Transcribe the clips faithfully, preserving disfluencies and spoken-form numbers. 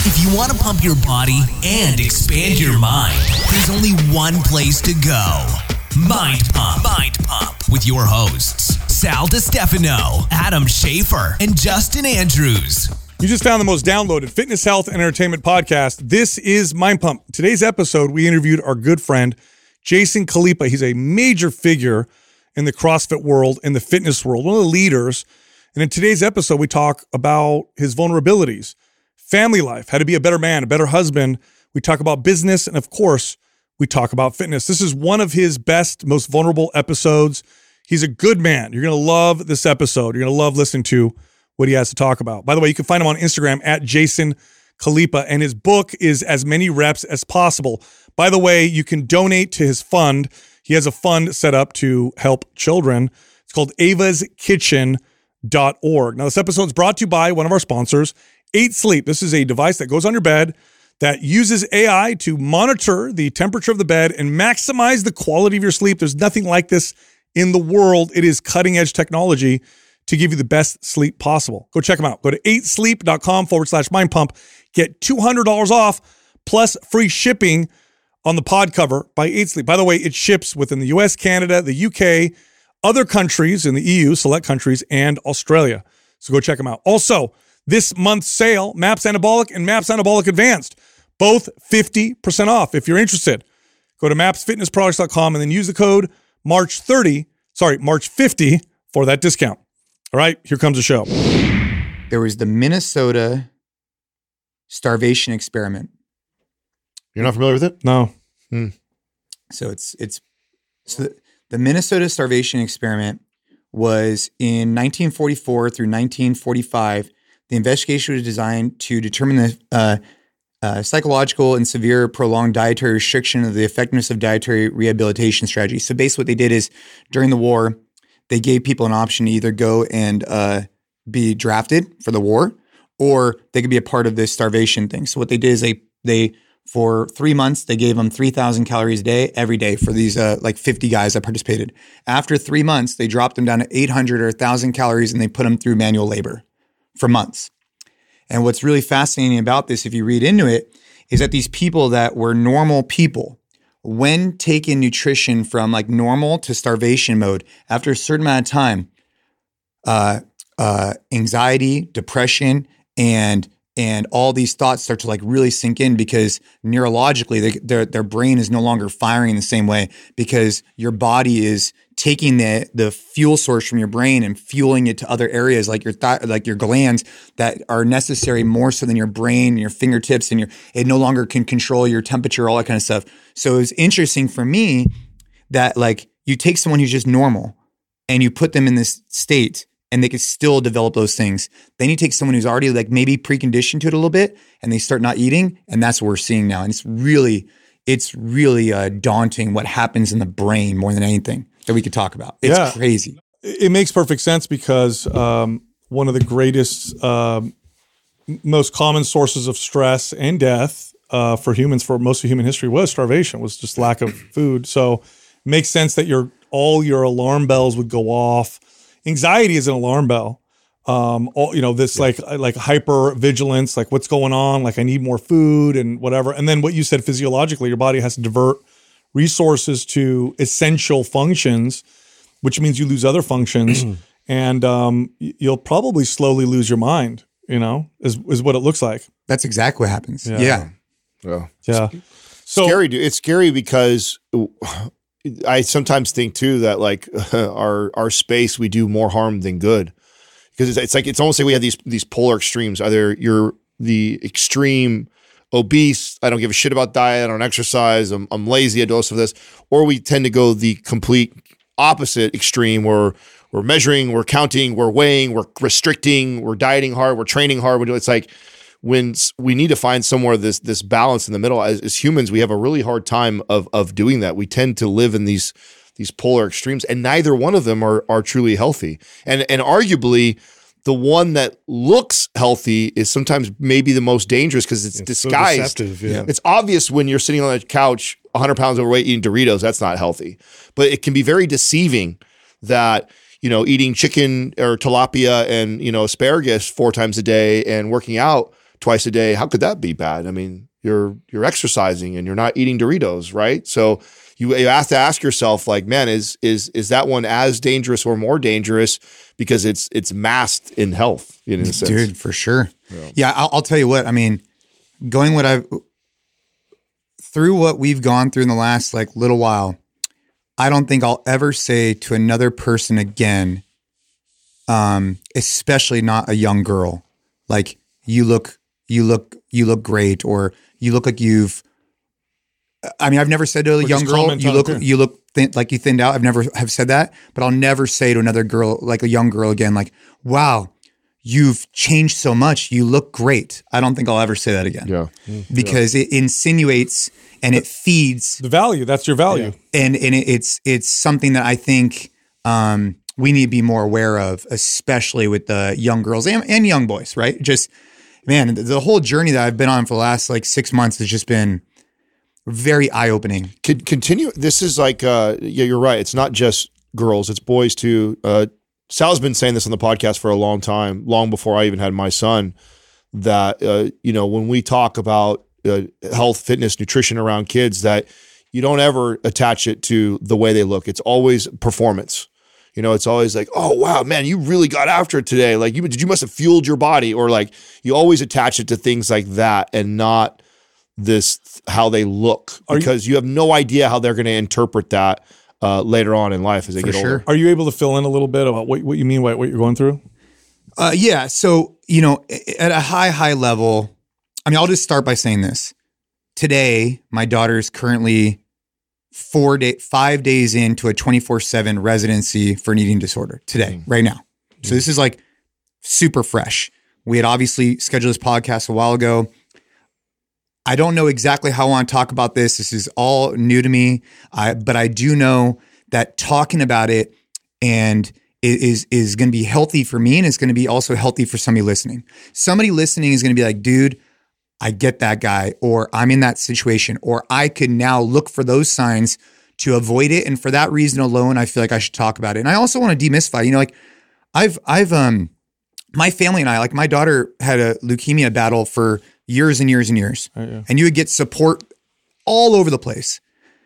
If you want to pump your body and expand your mind, there's only one place to go. Mind Pump. Mind Pump with your hosts, Sal DiStefano, Adam Schafer, and Justin Andrews. You just found the most downloaded fitness, health, and entertainment podcast. This is Mind Pump. Today's episode, we interviewed our good friend, Jason Khalipa. He's a major figure in the CrossFit world, in the fitness world, one of the leaders. And in today's episode, we talk about his vulnerabilities, family life, how to be a better man, a better husband. We talk about business, and of course, we talk about fitness. This is one of his best, most vulnerable episodes. He's a good man. You're going to love this episode. You're going to love listening to what he has to talk about. By the way, you can find him on Instagram at Jason Khalipa, and his book is As Many Reps as Possible. By the way, you can donate to his fund. He has a fund set up to help children. It's called avas kitchen dot org. Now, this episode is brought to you by one of our sponsors, Eight Sleep. This is a device that goes on your bed that uses A I to monitor the temperature of the bed and maximize the quality of your sleep. There's nothing like this in the world. It is cutting-edge technology to give you the best sleep possible. Go check them out. Go to eight sleep dot com forward slash mind pump. Get two hundred dollars off plus free shipping on the pod cover by eight sleep. By the way, it ships within the U S, Canada, the U K, other countries in the E U, select countries, and Australia. So go check them out. Also, this month's sale, MAPS Anabolic and MAPS Anabolic Advanced, both fifty percent off. If you're interested, go to maps fitness products dot com and then use the code March thirty, sorry, March fifty for that discount. All right, here comes the show. There was the Minnesota starvation experiment. You're not familiar with it? No. Hmm. So it's it's so the, the Minnesota starvation experiment was in nineteen forty-four through nineteen forty-five. The investigation was designed to determine the uh, uh, psychological and severe prolonged dietary restriction of the effectiveness of dietary rehabilitation strategies. So basically what they did is during the war, they gave people an option to either go and uh, be drafted for the war, or they could be a part of this starvation thing. So what they did is they, they for three months, they gave them three thousand calories a day, every day for these uh, like fifty guys that participated. After three months, they dropped them down to eight hundred or one thousand calories and they put them through manual labor for months. And what's really fascinating about this, if you read into it, is that these people that were normal people, when taking nutrition from like normal to starvation mode, after a certain amount of time, uh, uh, anxiety, depression, and and all these thoughts start to like really sink in because neurologically they, their their brain is no longer firing the same way because your body is taking the the fuel source from your brain and fueling it to other areas like your th- like your glands that are necessary more so than your brain, your fingertips, and your it no longer can control your temperature, all that kind of stuff. So it was interesting for me that like you take someone who's just normal and you put them in this state and they could still develop those things. Then you take someone who's already like maybe preconditioned to it a little bit and they start not eating, and that's what we're seeing now. And it's really, it's really uh, daunting what happens in the brain more than anything that we could talk about. It's Yeah. crazy. It makes perfect sense because um, one of the greatest, um, most common sources of stress and death uh, for humans for most of human history was starvation, was just lack of food. So it makes sense that your all your alarm bells would go off. Anxiety is an alarm bell. Um, all, you know, this yeah. like like hyper vigilance, like what's going on, like I need more food and whatever. And then what you said physiologically, your body has to divert resources to essential functions, which means you lose other functions, and um, you'll probably slowly lose your mind. You know, is is what it looks like. That's exactly what happens. Yeah, yeah. yeah. yeah. So scary, dude. It's scary because I sometimes think too that like our our space we do more harm than good because it's, it's like it's almost like we have these these polar extremes. Either you're the extreme obese, I don't give a shit about diet, I don't exercise, I'm, I'm lazy, I do most of this, or we tend to go the complete opposite extreme where we're measuring, we're counting, we're weighing, we're restricting, we're dieting hard, we're training hard. We're doing, it's like when we need to find somewhere this this balance in the middle. As, as humans, we have a really hard time of of doing that. We tend to live in these these polar extremes, and neither one of them are are truly healthy. And and arguably, the one that looks healthy is sometimes maybe the most dangerous because it's, it's disguised. So deceptive, yeah. It's obvious when you're sitting on a couch, one hundred pounds overweight, eating Doritos. That's not healthy, but it can be very deceiving that. You know, eating chicken or tilapia and, you know, asparagus four times a day and working out twice a day. How could that be bad? I mean, you're you're exercising and you're not eating Doritos, right? So you, you have to ask yourself, like, man, is is is that one as dangerous or more dangerous because it's it's masked in health in a sense? Dude, for sure. Yeah, yeah I'll, I'll tell you what. I mean, going what I've through what we've gone through in the last like little while, I don't think I'll ever say to another person again, um, especially not a young girl, like you look, you look, you look great, or you look like you've. I mean, I've never said to a Or young just girl, comment you on look, it, too. you look thin, like you thinned out. I've never have said that, but I'll never say to another girl, like a young girl again, like, wow, you've changed so much. You look great. I don't think I'll ever say that again. yeah. Because it insinuates and it feeds, The value, that's your value. and and it, it's it's something that I think um, we need to be more aware of, especially with the young girls and, and young boys. Right? Just man, the, the whole journey that I've been on for the last like six months has just been very eye opening. Could continue. This is like, uh, yeah, you're right. It's not just girls; it's boys too. Uh, Sal's been saying this on the podcast for a long time, long before I even had my son. That uh, you know, when we talk about uh, health, fitness, nutrition around kids, that you don't ever attach it to the way they look. It's always performance. You know, it's always like, oh wow, man, you really got after it today. Like, you did you must have fueled your body, or like you always attach it to things like that, and not this how they look, Are you- because you have no idea how they're going to interpret that uh, later on in life as they For get sure. older. Are you able to fill in a little bit about what, what you mean by what you're going through? Uh, yeah. So, you know, at a high, high level, I mean, I'll just start by saying this. Today, my daughter is currently four day, five days into a twenty-four seven residency for an eating disorder today, Mm-hmm. right now. So this is like super fresh. We had obviously scheduled this podcast a while ago. I don't know exactly how I want to talk about this. This is all new to me. I, but I do know that talking about it and is is going to be healthy for me, and it's going to be also healthy for somebody listening. Somebody listening is going to be like, dude, I get that guy, or I'm in that situation, or I could now look for those signs to avoid it. And for that reason alone, I feel like I should talk about it. And I also want to demystify, you know, like I've, I've, um, my family and I, like my daughter had a leukemia battle for years and years and years. Right, yeah. And you would get support all over the place.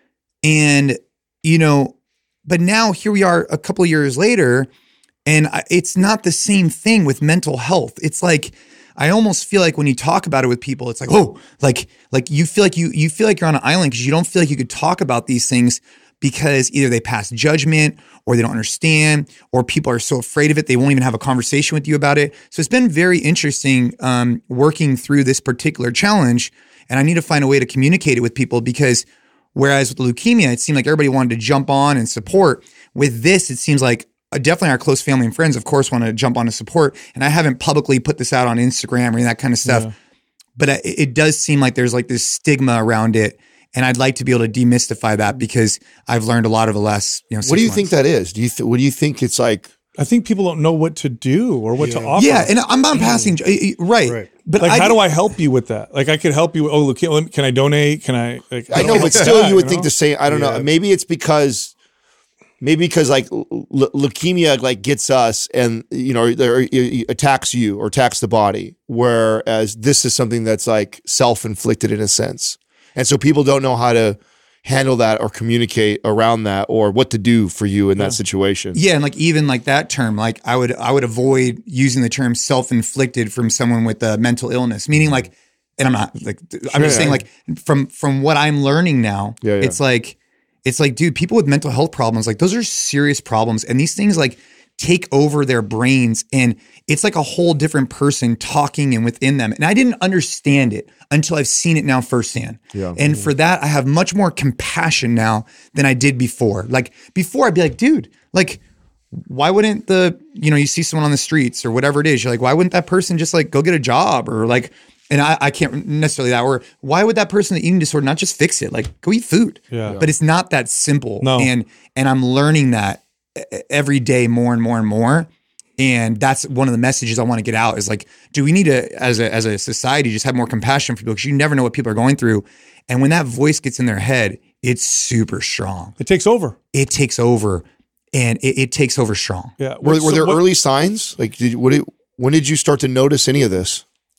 And, you know, but now here we are a couple of years later, and I- it's not the same thing with mental health. It's like, I almost feel like when you talk about it with people, it's like, oh, like, like you feel like you, you feel like you're on an island because you don't feel like you could talk about these things because either they pass judgment or they don't understand, or people are so afraid of it, they won't even have a conversation with you about it. So it's been very interesting um, working through this particular challenge. And I need to find a way to communicate it with people, because whereas with leukemia, it seemed like everybody wanted to jump on and support. With this, it seems like uh, definitely our close family and friends, of course, want to jump on to support. And I haven't publicly put this out on Instagram or any of that kind of stuff. Yeah. But it, it does seem like there's like this stigma around it. And I'd like to be able to demystify that, because I've learned a lot over the last, you know, six What do you months. think that is? Do you th- what do you think it's like? I think people don't know what to do or what to offer. Yeah, and I'm not passing, right. Right. But like, I, how do I help you with that? Like, I could help you. Oh, look, can I donate? Can I? Like, I don't know, like but still, that, you would know? think the same. I don't Yeah. know. Maybe it's because, maybe because like l- leukemia like gets us, and you know, there, it attacks you or attacks the body. Whereas this is something that's like self-inflicted in a sense, and so people don't know how to handle that or communicate around that, or what to do for you in that situation. yeah, and like even like that term, like I would I would avoid using the term self-inflicted from someone with a mental illness, meaning like, and I'm not like I'm just Sure. saying like from from what I'm learning now, Yeah, yeah. it's like it's like dude, people with mental health problems, like those are serious problems, and these things like take over their brains, and it's like a whole different person talking and within them. And I didn't understand it until I've seen it now firsthand. Yeah. And for that, I have much more compassion now than I did before. Like before, I'd be like, dude, like, why wouldn't the, you know, you see someone on the streets or whatever it is, you're like, why wouldn't that person just like go get a job, or like, and I, I can't necessarily that, or why would that person with eating disorder not just fix it? Like go eat food. Yeah. But it's not that simple. No. And, and I'm learning that e- every day more and more and more. And that's one of the messages I want to get out is like, do we need to, as a, as a society, just have more compassion for people? Because you never know what people are going through. And when that voice gets in their head, it's super strong. It takes over. It takes over, and it, it takes over strong. Yeah. Were, were So there what- early signs? Like, did what? Did, when did you start to notice any of this?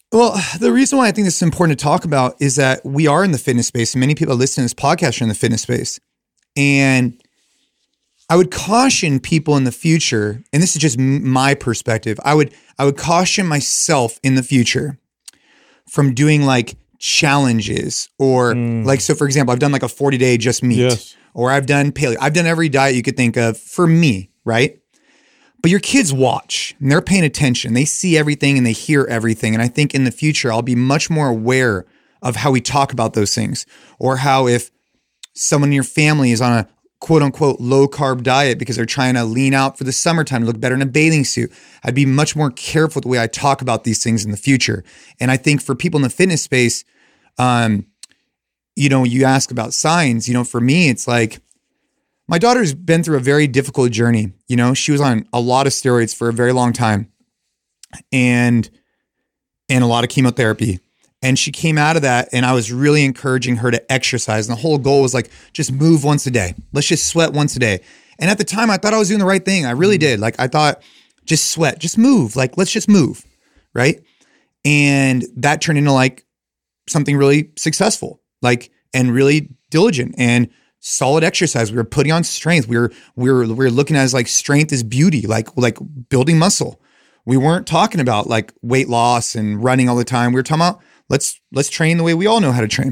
Well, the reason why I think this is important to talk about is that we are in the fitness space, and many people listening to this podcast are in the fitness space. And I would caution people in the future, and this is just my perspective, I would I would caution myself in the future from doing like challenges or mm. like, so for example, I've done like a forty day just meat, yes. or I've done paleo. I've done every diet you could think of for me, right? But your kids watch and they're paying attention. They see everything and they hear everything. And I think in the future, I'll be much more aware of how we talk about those things, or how if someone in your family is on a quote unquote low carb diet because they're trying to lean out for the summertime to look better in a bathing suit, I'd be much more careful the way I talk about these things in the future. And I think for people in the fitness space, um, you know, you ask about signs, you know, for me, it's like, my daughter's been through a very difficult journey. You know, she was on a lot of steroids for a very long time and, and a lot of chemotherapy. And she came out of that, and I was really encouraging her to exercise. And the whole goal was like, just move once a day. Let's just sweat once a day. And at the time, I thought I was doing the right thing. I really did. Like, I thought, just sweat, just move. Like, let's just move, right? And that turned into like something really successful, like, and really diligent and solid exercise. We were putting on strength. We were we were we were looking at it as like strength is beauty, like like building muscle. We weren't talking about like weight loss and running all the time. We were talking about let's let's train the way we all know how to train.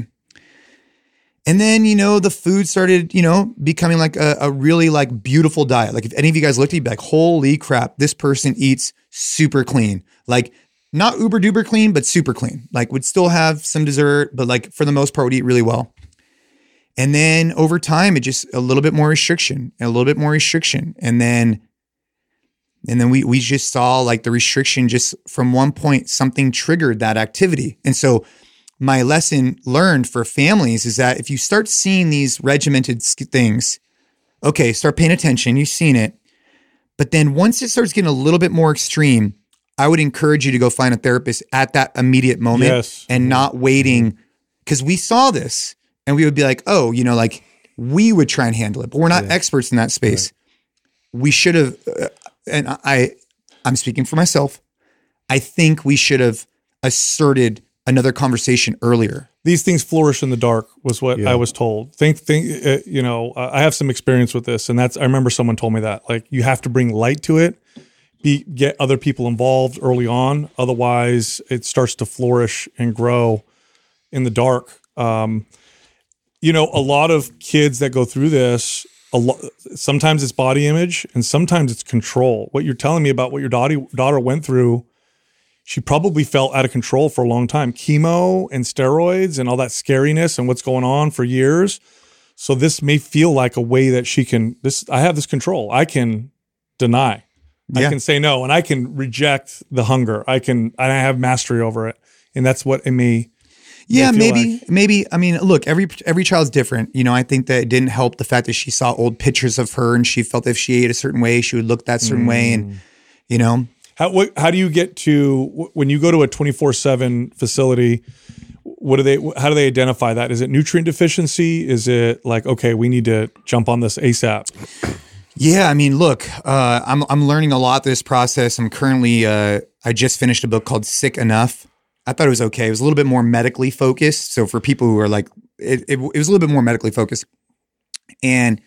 And then, you know, the food started, you know, becoming like a, a really like beautiful diet. Like if any of you guys looked at it, you'd be like, holy crap, this person eats super clean. Like not uber duper clean, but super clean. Like would still have some dessert, but like for the most part would eat really well. And then over time, it just a little bit more restriction and a little bit more restriction. And then, and then we, we just saw like the restriction just from one point, something triggered that activity. And so my lesson learned for families is that if you start seeing these regimented things, okay, start paying attention, you've seen it. But then once it starts getting a little bit more extreme, I would encourage you to go find a therapist at that immediate moment yes. and not waiting. Because we saw this. And we would be like, oh, you know, like we would try and handle it, but we're not yeah. experts in that space. Right. We should have, uh, and I, I'm speaking for myself. I think we should have asserted another conversation earlier. These things flourish in the dark was what yeah. I was told. Think, think, uh, you know, uh, I have some experience with this, and that's, I remember someone told me that, like, you have to bring light to it, be, get other people involved early on. Otherwise it starts to flourish and grow in the dark. Um, You know, a lot of kids that go through this, a lo- sometimes it's body image and sometimes it's control. What you're telling me about what your daughter, daughter went through, she probably felt out of control for a long time. Chemo and steroids and all that scariness and what's going on for years. So this may feel like a way that she can, this, I have this control. I can deny. Yeah. I can say no, and I can reject the hunger. I can, I have mastery over it. And that's what it may Yeah, maybe, like. maybe. I mean, look, every every child's different. You know, I think that it didn't help the fact that she saw old pictures of her and she felt if she ate a certain way, she would look that certain mm. way. And, you know. How what, how do you get to, when you go to a twenty-four seven facility, what do they, how do they identify that? Is it nutrient deficiency? Is it like, okay, we need to jump on this ASAP? Yeah, I mean, look, uh, I'm I'm learning a lot this process. I'm currently, uh, I just finished a book called Sick Enough. I thought it was okay. It was a little bit more medically focused. So for people who are like, it, it, it was a little bit more medically focused. And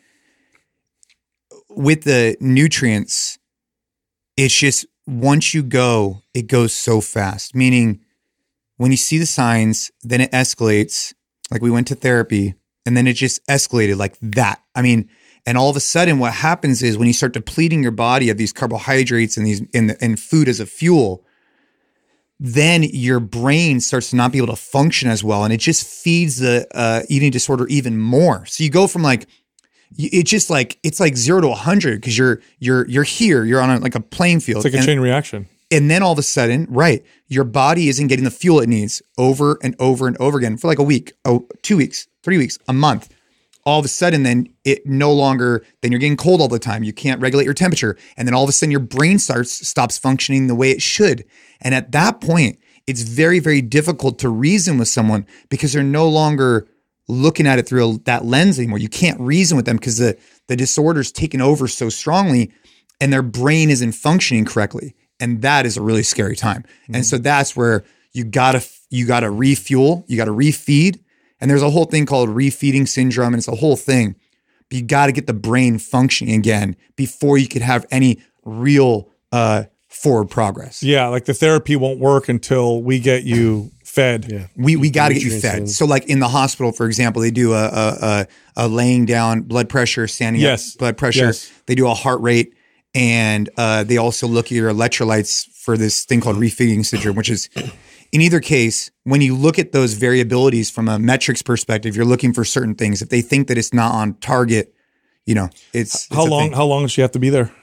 with the nutrients, it's just once you go, it goes so fast. Meaning when you see the signs, then it escalates. Like we went to therapy and then it just escalated like that. I mean, and all of a sudden what happens is when you start depleting your body of these carbohydrates and these in the, and food as a fuel, then your brain starts to not be able to function as well. And it just feeds the uh, eating disorder even more. So you go from like, it's just like, it's like zero to a hundred because you're, you're, you're here, you're on a, like a playing field. It's like a and, chain reaction. And then all of a sudden, right, your body isn't getting the fuel it needs over and over and over again for like a week, oh, two weeks, three weeks, a month. All of a sudden, then it no longer, then you're getting cold all the time. You can't regulate your temperature. And then all of a sudden your brain starts, stops functioning the way it should. And at that point, it's very, very difficult to reason with someone because they're no longer looking at it through a, that lens anymore. You can't reason with them because the, the disorder's taken over so strongly and their brain isn't functioning correctly. And that is a really scary time. Mm-hmm. And so that's where you gotta you gotta refuel, you gotta refeed, and there's a whole thing called refeeding syndrome, and it's a whole thing. But you got to get the brain functioning again before you could have any real uh, forward progress. Yeah, like the therapy won't work until we get you fed. Yeah. We we got to get you fed. So like in the hospital, for example, they do a a, a, a laying down blood pressure, standing Yes. up blood pressure. Yes. They do a heart rate, and uh, they also look at your electrolytes for this thing called refeeding syndrome, which is, in either case, when you look at those variabilities from a metrics perspective, you're looking for certain things. If they think that it's not on target, you know, it's, it's How a long? thing. How long does she have to be there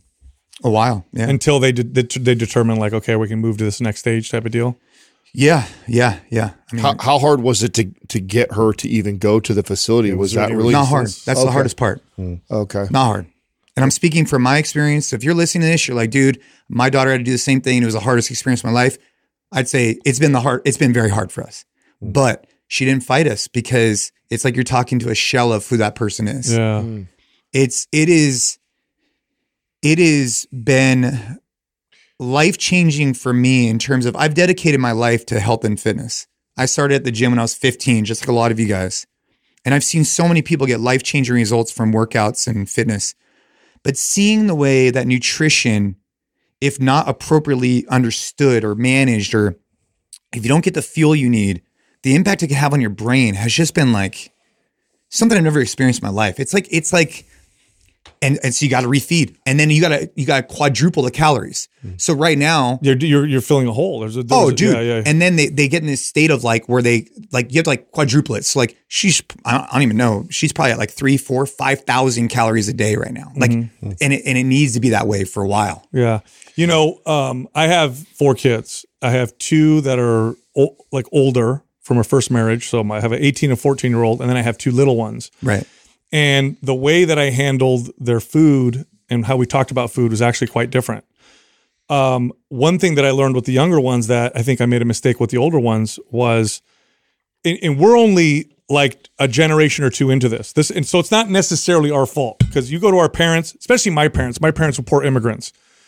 A while. Yeah. until they de- they they determine like, okay, we can move to this next stage type of deal? yeah. Yeah. Yeah. I mean, How, how hard was it to to get her to even go to the facility? Was, that really not hard. That's Okay. the hardest part. Okay. Not hard. And I'm speaking from my experience. So if you're listening to this, you're like, dude, my daughter had to do the same thing. It was the hardest experience of my life. I'd say it's been the hard, it's been very hard for us, but she didn't fight us because it's like you're talking to a shell of who that person is. Yeah. It's, it is, it has been life-changing for me in terms of I've dedicated my life to health and fitness. I started at the gym when I was fifteen, just like a lot of you guys. And I've seen so many people get life-changing results from workouts and fitness. But seeing the way that nutrition, if not appropriately understood or managed, or if you don't get the fuel you need, the impact it can have on your brain has just been like something I've never experienced in my life. It's like, it's like, and, and so you got to refeed, and then you got to, you got to quadruple the calories. So right now, You're you're you're filling a hole. There's a there's oh, a- dude. Yeah, yeah. And then they, they get in this state of like, where they like, you have to like quadruple it. So like she's, I don't, I don't even know. She's probably at like three, four, five thousand calories a day right now. Like, Mm-hmm. and it, and it needs to be that way for a while. Yeah. You know, um, I have four kids. I have two that are o- like older from a first marriage. So I have an eighteen and fourteen year old, and then I have two little ones. Right. And the way that I handled their food and how we talked about food was actually quite different. Um, one thing that I learned with the younger ones that I think I made a mistake with the older ones was, and, and we're only like a generation or two into this. This, and so it's not necessarily our fault, because you go to our parents, especially my parents. My parents were poor immigrants,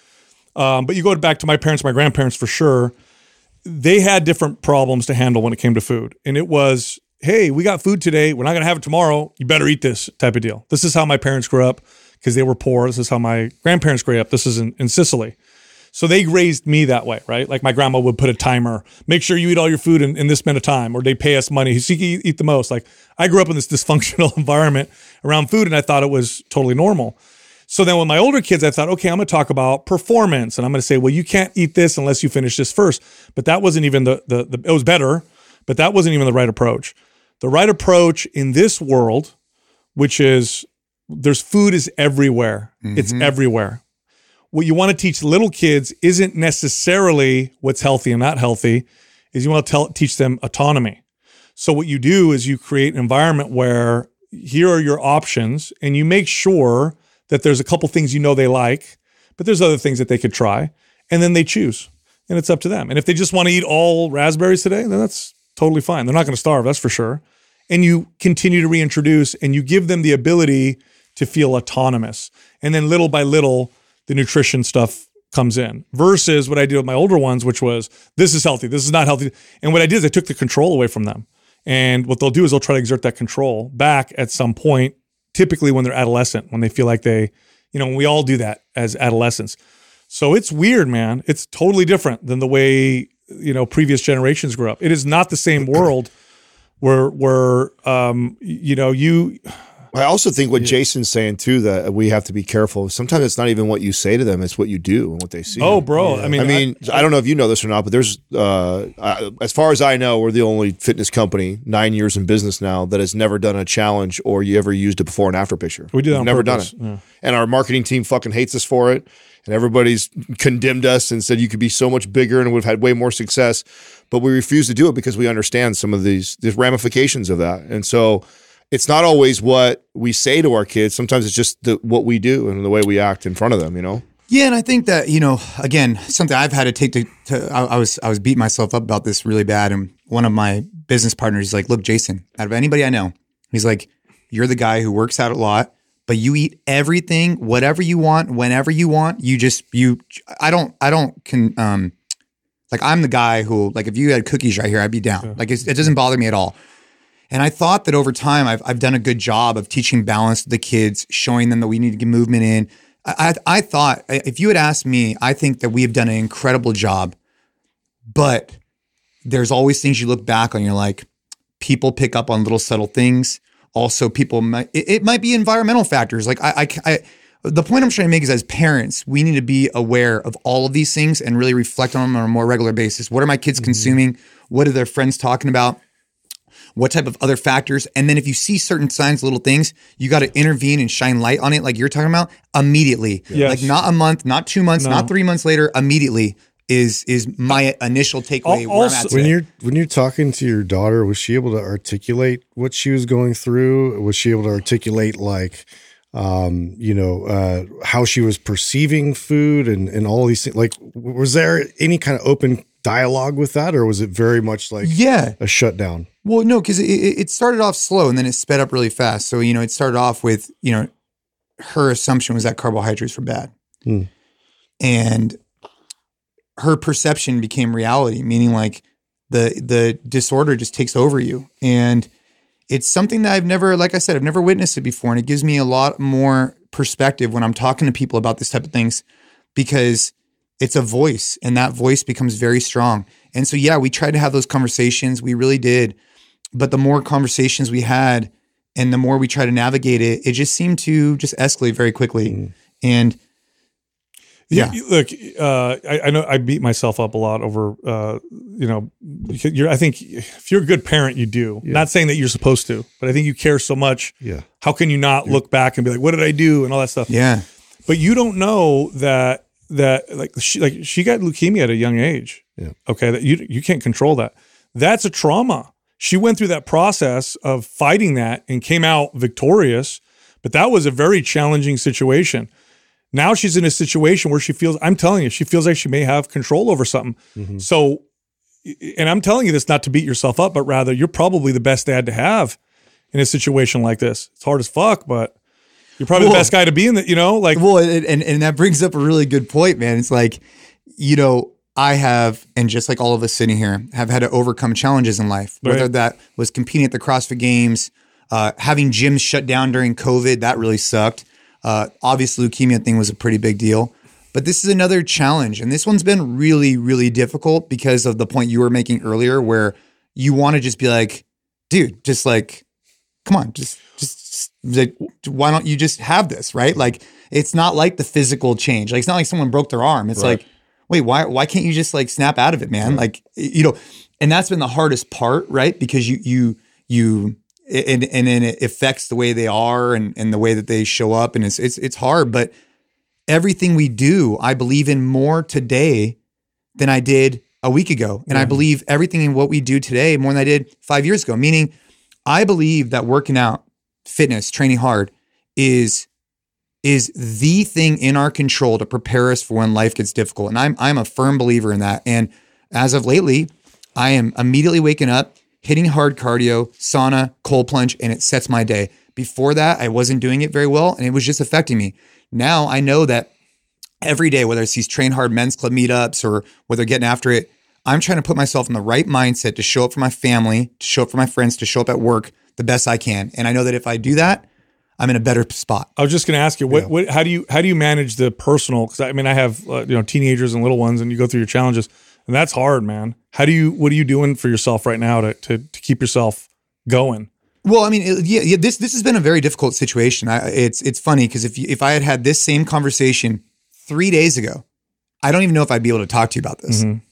um, but you go back to my parents, my grandparents for sure. They had different problems to handle when it came to food, and it was, hey, we got food today. We're not going to have it tomorrow. You better eat this type of deal. This is how my parents grew up because they were poor. This is how my grandparents grew up. This is in, in Sicily. So they raised me that way, right? Like my grandma would put a timer, make sure you eat all your food in, in this amount of time, or they pay us money so you can eat, eat the most. Like I grew up in this dysfunctional environment around food, and I thought it was totally normal. So then with my older kids, I thought, okay, I'm going to talk about performance, and I'm going to say, well, you can't eat this unless you finish this first. But that wasn't even the, the, the it was better, but that wasn't even the right approach. The right approach in this world, which is there's food is everywhere. Mm-hmm. It's everywhere. What you want to teach little kids isn't necessarily what's healthy and not healthy, is you want to tell, teach them autonomy. So what you do is you create an environment where here are your options, and you make sure that there's a couple things you know they like, but there's other things that they could try, and then they choose, and it's up to them. And if they just want to eat all raspberries today, then that's totally fine. They're not going to starve, that's for sure. And you continue to reintroduce, and you give them the ability to feel autonomous. And then little by little, the nutrition stuff comes in, versus what I did with my older ones, which was, this is healthy, this is not healthy. And what I did is I took the control away from them. And what they'll do is they'll try to exert that control back at some point, typically when they're adolescent, when they feel like they, you know, we all do that as adolescents. So it's weird, man. It's totally different than the way, you know, previous generations grew up. It is not the same world where, where, um, you know, you, I also think what Jason's saying too, that we have to be careful. Sometimes it's not even what you say to them; it's what you do and what they see. oh, bro. I mean, I mean, I, I don't know if you know this or not, but there's, uh, I, as far as I know, we're the only fitness company nine years in business now that has never done a challenge or you ever used a before and after picture. We did that We've on never purpose. done it, Yeah. and our marketing team fucking hates us for it. And everybody's condemned us and said you could be so much bigger and would have had way more success, but we refuse to do it because we understand some of these these ramifications of that, and so. It's not always what we say to our kids. Sometimes it's just the, what we do and the way we act in front of them, you know? Yeah, and I think that, you know, again, something I've had to take to, to I, I was I was beating myself up about this really bad. And one of my business partners is like, look, Jason, out of anybody I know, he's like, you're the guy who works out a lot, but you eat everything, whatever you want, whenever you want. You just, you, I don't, I don't, can, um, Like I'm the guy who, like, if you had cookies right here, I'd be down. Yeah. Like it's, it doesn't bother me at all. And I thought that over time, I've I've done a good job of teaching balance to the kids, showing them that we need to get movement in. I, I I thought if you had asked me, I think that we have done an incredible job. But there's always things you look back on. You're like, people pick up on little subtle things. Also, people might it, it might be environmental factors. Like I, I, I the point I'm trying to make is, as parents, we need to be aware of all of these things and really reflect on them on a more regular basis. What are my kids mm-hmm. consuming? What are their friends talking about? What type of other factors? And then if you see certain signs, little things, you got to intervene and shine light on it, like you're talking about, immediately. Yes. Like not a month, not two months, no. not three months later, immediately is is my initial takeaway. Also, where I'm at when today. you're when you're talking to your daughter, was she able to articulate what she was going through? Was she able to articulate like, um, you know, uh, how she was perceiving food and and all these things? Like, was there any kind of open dialogue with that, or was it very much like yeah. a shutdown? Well, no, because it, it started off slow and then it sped up really fast. So, you know, it started off with, you know, her assumption was that carbohydrates were bad. Hmm. And her perception became reality, meaning like the the disorder just takes over you. And it's something that I've never, like I said, I've never witnessed it before. And it gives me a lot more perspective when I'm talking to people about this type of things, because it's a voice and that voice becomes very strong. And so, yeah, we tried to have those conversations. We really did. But the more conversations we had and the more we try to navigate it, it just seemed to just escalate very quickly. Mm. And yeah, you, look, uh, I, I know I beat myself up a lot over, uh, you know, you're, I think if you're a good parent, you do. Yeah. Not saying that you're supposed to, but I think you care so much. Yeah. How can you not yeah. look back and be like, what did I do? And all that stuff. Yeah. But you don't know that, that like she, like she got leukemia at a young age. Yeah. Okay. That you, you can't control that. That's a trauma. She went through that process of fighting that and came out victorious, but that was a very challenging situation. Now she's in a situation where she feels, I'm telling you, she feels like she may have control over something. Mm-hmm. So, and I'm telling you this not to beat yourself up, but rather you're probably the best dad to have in a situation like this. It's hard as fuck, but you're probably well, the best guy to be in that, you know, like. Well, and, and, and that brings up a really good point, man. It's like, you know, I have, and just like all of us sitting here, have had to overcome challenges in life, whether right. that was competing at the CrossFit Games, uh, having gyms shut down during COVID, that really sucked. Uh, obviously, leukemia thing was a pretty big deal. But this is another challenge. And this one's been really, really difficult because of the point you were making earlier, where you want to just be like, dude, just like, come on, just, just like, why don't you just have this, right? Like, it's not like the physical change. Like, it's not like someone broke their arm. It's right. like, wait, why why can't you just like snap out of it, man? Like, you know, and that's been the hardest part, right? Because you you you and and then it affects the way they are and, and the way that they show up, and it's it's it's hard. But everything we do, I believe in more today than I did a week ago, and mm-hmm. I believe everything in what we do today more than I did five years ago. Meaning, I believe that working out, fitness, training hard is. is the thing in our control to prepare us for when life gets difficult. And I'm I'm a firm believer in that. And as of lately, I am immediately waking up, hitting hard cardio, sauna, cold plunge, and it sets my day. Before that, I wasn't doing it very well, and it was just affecting me. Now I know that every day, whether it's these Train Hard Men's Club meetups or whether getting after it, I'm trying to put myself in the right mindset to show up for my family, to show up for my friends, to show up at work the best I can. And I know that if I do that, I'm in a better spot. I was just going to ask you, what, yeah. what, how do you, how do you manage the personal? Cause I mean, I have, uh, you know, teenagers and little ones, and you go through your challenges, and that's hard, man. How do you, what are you doing for yourself right now to, to, to keep yourself going? Well, I mean, it, yeah, yeah, this, this has been a very difficult situation. I, it's, it's funny because if you, if I had had this same conversation three days ago, I don't even know if I'd be able to talk to you about this, mm-hmm.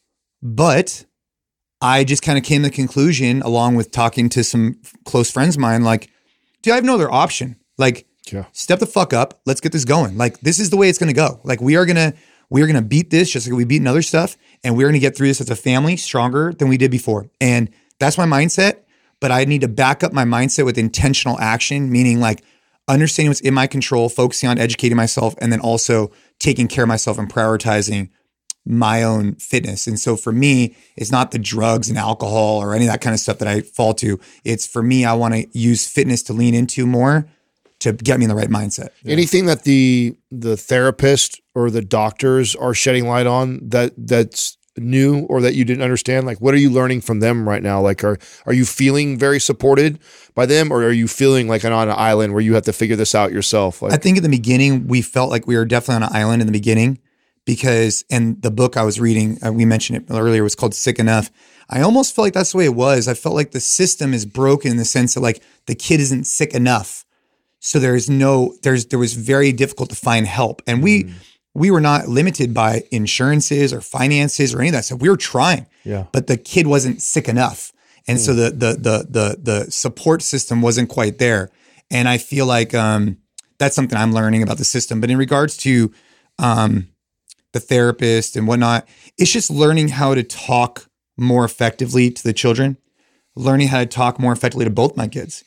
but I just kind of came to the conclusion, along with talking to some close friends of mine, like, dude, I have no other option. Like, yeah. step the fuck up. Let's get this going. Like, this is the way it's going to go. Like, we are going to, we are going to beat this just like we beaten other stuff. And we're going to get through this as a family stronger than we did before. And that's my mindset. But I need to back up my mindset with intentional action, meaning like understanding what's in my control, focusing on educating myself, and then also taking care of myself and prioritizing my own fitness. And so for me, it's not the drugs and alcohol or any of that kind of stuff that I fall to. It's for me, I want to use fitness to lean into more to get me in the right mindset. Yeah. Anything that the the therapist or the doctors are shedding light on that that's new or that you didn't understand? Like, what are you learning from them right now? Like, are are you feeling very supported by them, or are you feeling like on an island where you have to figure this out yourself? Like, I think in the beginning, we felt like we were definitely on an island in the beginning because, and the book I was reading, uh, we mentioned it earlier, was called Sick Enough. I almost felt like that's the way it was. I felt like the system is broken in the sense that like the kid isn't sick enough. So there's no, there's, there was very difficult to find help. And we, mm. we were not limited by insurances or finances or any of that stuff. We were trying, yeah. but the kid wasn't sick enough. And mm. so the, the, the, the, the support system wasn't quite there. And I feel like, um, that's something I'm learning about the system. But in regards to, um, the therapist and whatnot, it's just learning how to talk more effectively to the children, learning how to talk more effectively to both my kids,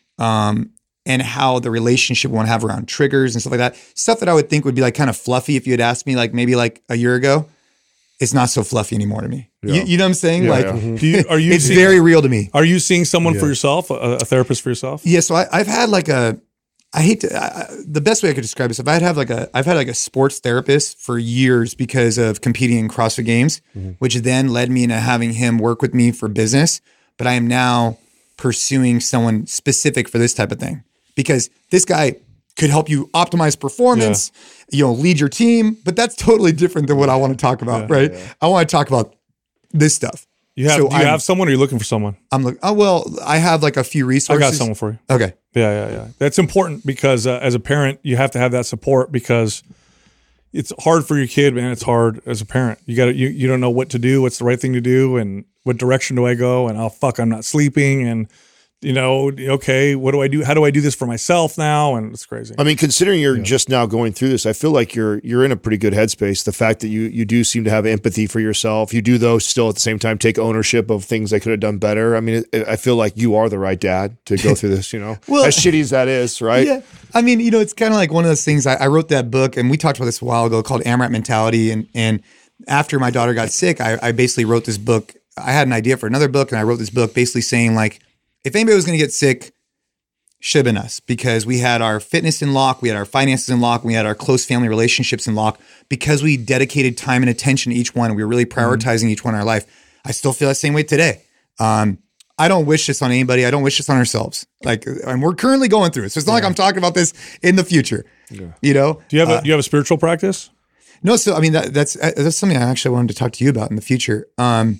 um, and how the relationship we want to have around triggers and stuff like that. Stuff that I would think would be like kind of fluffy if you had asked me like maybe like a year ago. It's not so fluffy anymore to me. Yeah. You, you know what I'm saying? Yeah, like, yeah. Do you, are you it's seeing, very real to me. Are you seeing someone Yeah. for yourself, a, a therapist for yourself? Yeah. So I, I've had like a, I hate to, I, the best way I could describe this, if I'd have like a, I've had like a sports therapist for years because of competing in CrossFit Games, mm-hmm. which then led me into having him work with me for business. But I am now pursuing someone specific for this type of thing because this guy could help you optimize performance, yeah. you know, lead your team, but that's totally different than what I want to talk about, yeah, right? Yeah. I want to talk about this stuff. You have, so do you I'm, have someone or are you looking for someone? I'm like, oh, well, I have like a few resources. I got someone for you. Okay. Yeah, yeah, yeah. That's important because uh, as a parent, you have to have that support because it's hard for your kid, man. It's hard as a parent. You got to, you, you don't know what to do, what's the right thing to do, and what direction do I go? And oh, fuck, I'm not sleeping. And, you know, okay, what do I do? How do I do this for myself now? And it's crazy. I mean, considering you're Yeah. just now going through this, I feel like you're you're in a pretty good headspace. The fact that you you do seem to have empathy for yourself, you do though still at the same time take ownership of things I could have done better. I mean, it, I feel like you are the right dad to go through this. You know, Well, as shitty as that is, right? Yeah. I mean, you know, it's kind of like one of those things. I, I wrote that book and we talked about this a while ago called AMRAP Mentality. And, and after my daughter got sick, I, I basically wrote this book. I had an idea for another book and I wrote this book basically saying like, if anybody was going to get sick, should have been us because we had our fitness in lock, we had our finances in lock, we had our close family relationships in lock because we dedicated time and attention to each one. And we were really prioritizing mm-hmm. each one in our life. I still feel the same way today. Um, I don't wish this on anybody. I don't wish this on ourselves. Like, and we're currently going through it. So it's not yeah. like I'm talking about this in the future. Yeah. You know? Do you have a uh, do you have a spiritual practice? No. So I mean, that, that's that's something I actually wanted to talk to you about in the future. Um,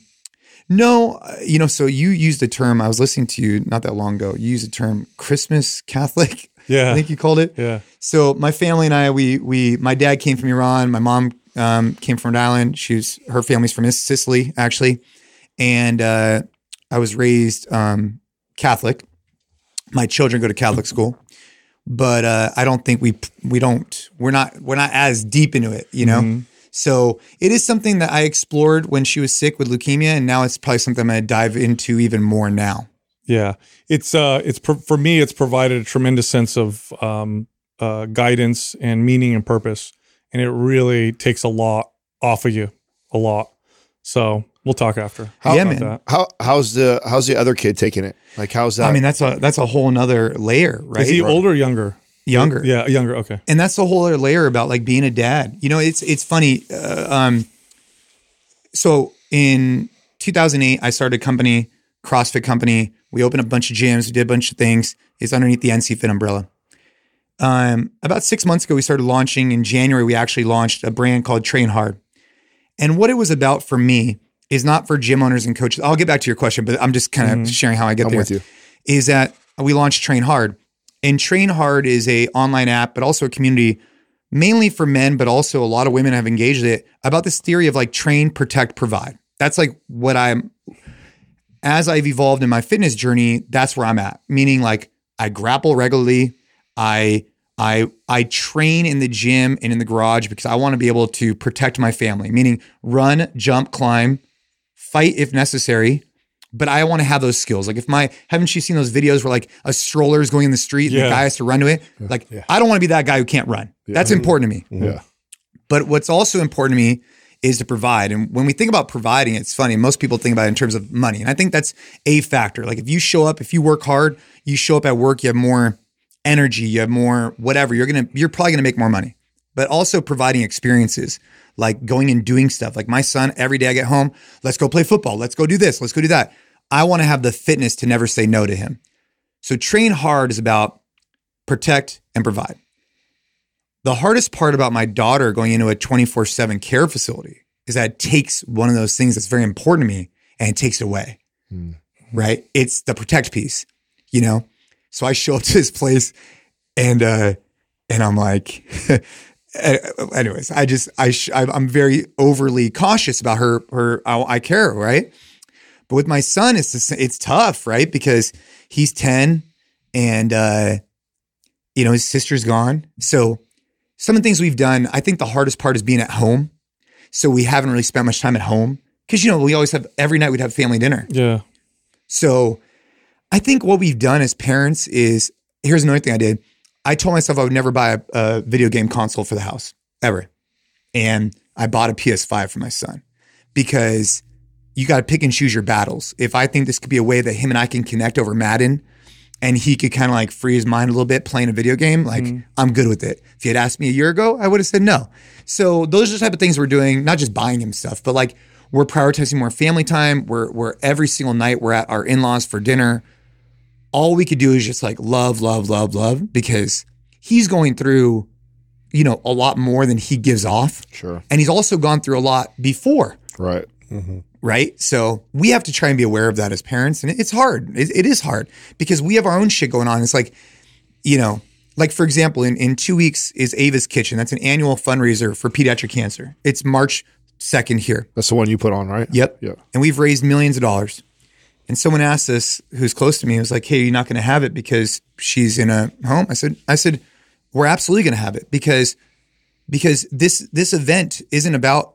no, you know. So you used the term. I was listening to you not that long ago. You used the term Christmas Catholic. Yeah, I think you called it. Yeah. So my family and I, we we my dad came from Iran. My mom um, came from Rhode Island. She's her family's from Sicily actually, and uh, I was raised um, Catholic. My children go to Catholic school, but uh, I don't think we we don't we're not we're not as deep into it, you know. Mm-hmm. So it is something that I explored when she was sick with leukemia, and now it's probably something I'm going to dive into even more now. Yeah, it's uh, it's pro- for me, it's provided a tremendous sense of um, uh, guidance and meaning and purpose, and it really takes a lot off of you, a lot. So we'll talk after. How, yeah, about man. That. How how's the how's the other kid taking it? Like, how's that? I mean, that's a that's a whole nother layer, right? Is he or, older or younger? Younger. Yeah, younger. Okay. And that's the whole other layer about like being a dad. You know, it's it's funny. Uh, um, so in two thousand eight, I started a company, CrossFit company. We opened up a bunch of gyms. We did a bunch of things. It's underneath the N C Fit umbrella. Um, about six months ago, we started launching. In January, we actually launched a brand called Train Hard. And what it was about for me is not for gym owners and coaches. I'll get back to your question, but I'm just kind of mm-hmm. sharing how I get I'm there. With you. Is that we launched Train Hard. And Train Hard is a online app, but also a community mainly for men, but also a lot of women have engaged it about this theory of like train, protect, provide. That's like what I'm, as I've evolved in my fitness journey, that's where I'm at. Meaning like I grapple regularly. I, I, I train in the gym and in the garage because I want to be able to protect my family, meaning run, jump, climb, fight if necessary. But I want to have those skills. Like if my, haven't you seen those videos where like a stroller is going in the street and yeah. the guy has to run to it? Like, yeah. I don't want to be that guy who can't run. Yeah. That's important to me. Yeah. But what's also important to me is to provide. And when we think about providing, it's funny. Most people think about it in terms of money. And I think that's a factor. Like if you show up, if you work hard, you show up at work, you have more energy, you have more whatever. You're going to, you're probably going to make more money. but also providing experiences, like going and doing stuff. Like my son, every day I get home, let's go play football. Let's go do this. Let's go do that. I want to have the fitness to never say no to him. So train hard is about protect and provide. The hardest part about my daughter going into a twenty-four seven care facility is that it takes one of those things that's very important to me and it takes it away, mm. right? It's the protect piece, you know? So I show up to this place and, uh, and I'm like, anyways, I just, I, sh- I'm very overly cautious about her, her, I, I care, right? But with my son, it's, the, it's tough, right? Because he's ten and, uh, you know, his sister's gone. So some of the things we've done, I think the hardest part is being at home. So we haven't really spent much time at home because, you know, we always have, every night we'd have family dinner. Yeah. So I think what we've done as parents is, here's another thing I did. I told myself I would never buy a, a video game console for the house, ever. And I bought a P S five for my son because you got to pick and choose your battles. If I think this could be a way that him and I can connect over Madden and he could kind of like free his mind a little bit playing a video game, like mm. I'm good with it. If you had asked me a year ago, I would have said no. So those are the type of things we're doing, not just buying him stuff, but like we're prioritizing more family time. We're, we're every single night we're at our in-laws for dinner. All we could do is just like love, love, love, love, because he's going through, you know, a lot more than he gives off. Sure. And he's also gone through a lot before. Right. Mm-hmm. Right. So we have to try and be aware of that as parents. And it's hard. It, it is hard because we have our own shit going on. It's like, you know, like for example, in, in two weeks is Ava's Kitchen. That's an annual fundraiser for pediatric cancer. It's March second here. That's the one you put on, right? Yep. Yeah. And we've raised millions of dollars. And someone asked us who's close to me, it was like, hey, you're not going to have it because she's in a home. I said, I said, we're absolutely going to have it because, because this, this event isn't about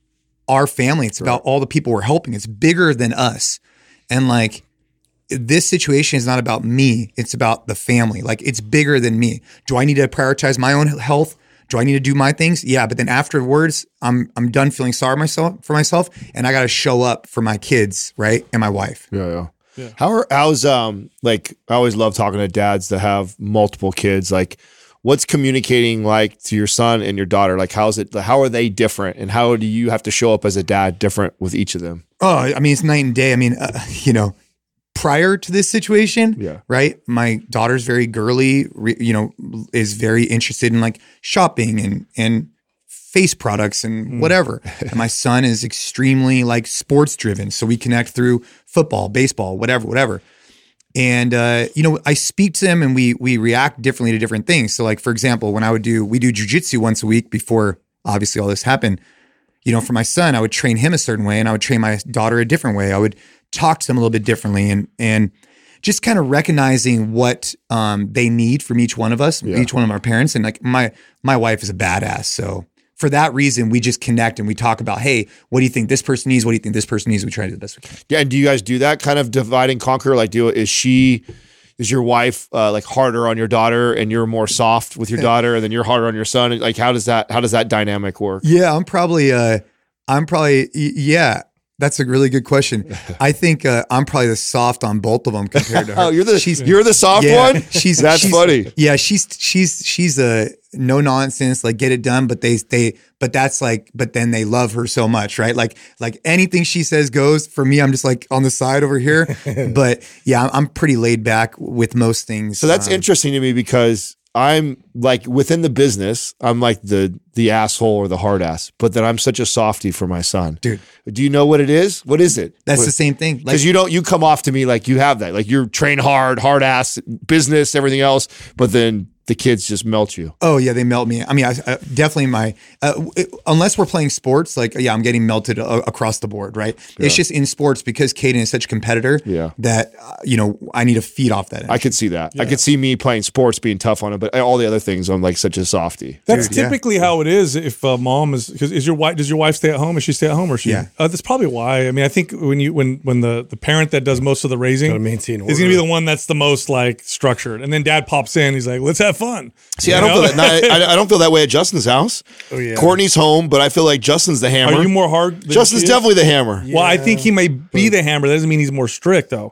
our family. It's about right. all the people we're helping. It's bigger than us. And like, this situation is not about me. It's about the family. Like it's bigger than me. Do I need to prioritize my own health? Do I need to do my things? Yeah. But then afterwards, I'm, I'm done feeling sorry myself for myself. And I got to show up for my kids. Right. And my wife. Yeah. Yeah. yeah. How are, how's, um, like, I always love talking to dads that have multiple kids. Like, what's communicating like to your son and your daughter? Like, how's it, how are they different? And how do you have to show up as a dad different with each of them? Oh, I mean, it's night and day. I mean, uh, you know, prior to this situation, yeah. right? My daughter's very girly, re, you know, is very interested in like shopping and, and face products and mm. whatever. And my son is extremely like sports driven. So we connect through football, baseball, whatever, whatever. And, uh, you know, I speak to them and we, we react differently to different things. So like, for example, when I would do, we do jujitsu once a week before obviously all this happened, you know, for my son, I would train him a certain way and I would train my daughter a different way. I would talk to them a little bit differently and, and just kind of recognizing what, um, they need from each one of us, yeah. each one of our parents. And like my, my wife is a badass. So for that reason, we just connect and we talk about, hey, what do you think this person needs? What do you think this person needs? We try to do the best we can. Yeah. And do you guys do that kind of divide and conquer? Like, do is she, is your wife uh, like harder on your daughter and you're more soft with your daughter and then you're harder on your son? Like, how does that, how does that dynamic work? Yeah, I'm probably, uh, I'm probably, yeah. That's a really good question. I think uh, I'm probably the soft on both of them compared to her. Oh, you're the she's, you're the soft yeah, one. She's that's she's, funny. Yeah, she's she's she's a no nonsense, like get it done. But they they but that's like but then they love her so much, right? Like like anything she says goes. For me, I'm just like on the side over here. But yeah, I'm pretty laid back with most things. So that's um, interesting to me because I'm like within the business, I'm like the the asshole or the hard ass, but then I'm such a softie for my son. Dude, do you know what it is? What is it? That's what, the same thing. Because like, you don't, you come off to me like you have that, like you're train hard, hard ass, business, everything else, but then the kids just melt you. Oh yeah, they melt me. I mean, I, I definitely my uh, it, unless we're playing sports, like yeah, I'm getting melted a, across the board, right? Yeah. It's just in sports because Caden is such a competitor. Yeah. that uh, you know I need to feed off that energy. I could see that. Yeah. I could see me playing sports being tough on it, but all the other things I'm like such a softie. That's Dude, typically yeah. how it is. If uh, mom is because is your wife does your wife stay at home? Is she stay at home or she? Yeah, uh, that's probably why. I mean, I think when you when when the the parent that does most of the raising Gotta maintain order. is going to be the one that's the most like structured, and then dad pops in. He's like, let's have fun. See, I don't feel that. Not, I, I don't feel that way at Justin's house. Oh yeah, Courtney's home, but I feel like Justin's the hammer. Are you more hard? Than Justin's definitely the hammer. Well, I think he may be the hammer. That doesn't mean he's more strict though.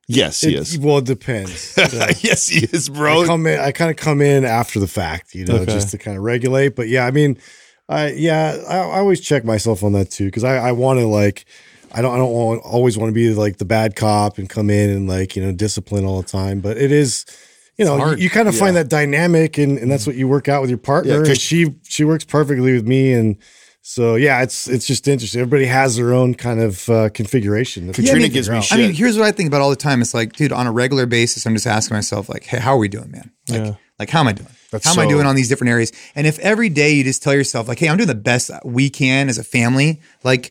Yes, he It- is. Well, it depends. Yeah. Yes, he is, I bro. come in. I kind of come in after the fact, you know, Okay. just to kind of regulate. But yeah, I mean, I yeah, I, I always check myself on that too because I, I want to like, I don't I don't want, always want to be like the bad cop and come in and like you know discipline all the time. But it is, you know, you, hard. you kind of find that dynamic and, and that's what you work out with your partner. Yeah, 'cause- and she she works perfectly with me and. So yeah, it's it's just interesting. Everybody has their own kind of uh, configuration. Katrina I mean, gives me I shit. mean, here's what I think about all the time. It's like, dude, on a regular basis, I'm just asking myself, like, hey, how are we doing, man? Like, Yeah. like how am I doing? That's how am I so- doing on these different areas? And if every day you just tell yourself, like, hey, I'm doing the best we can as a family, like,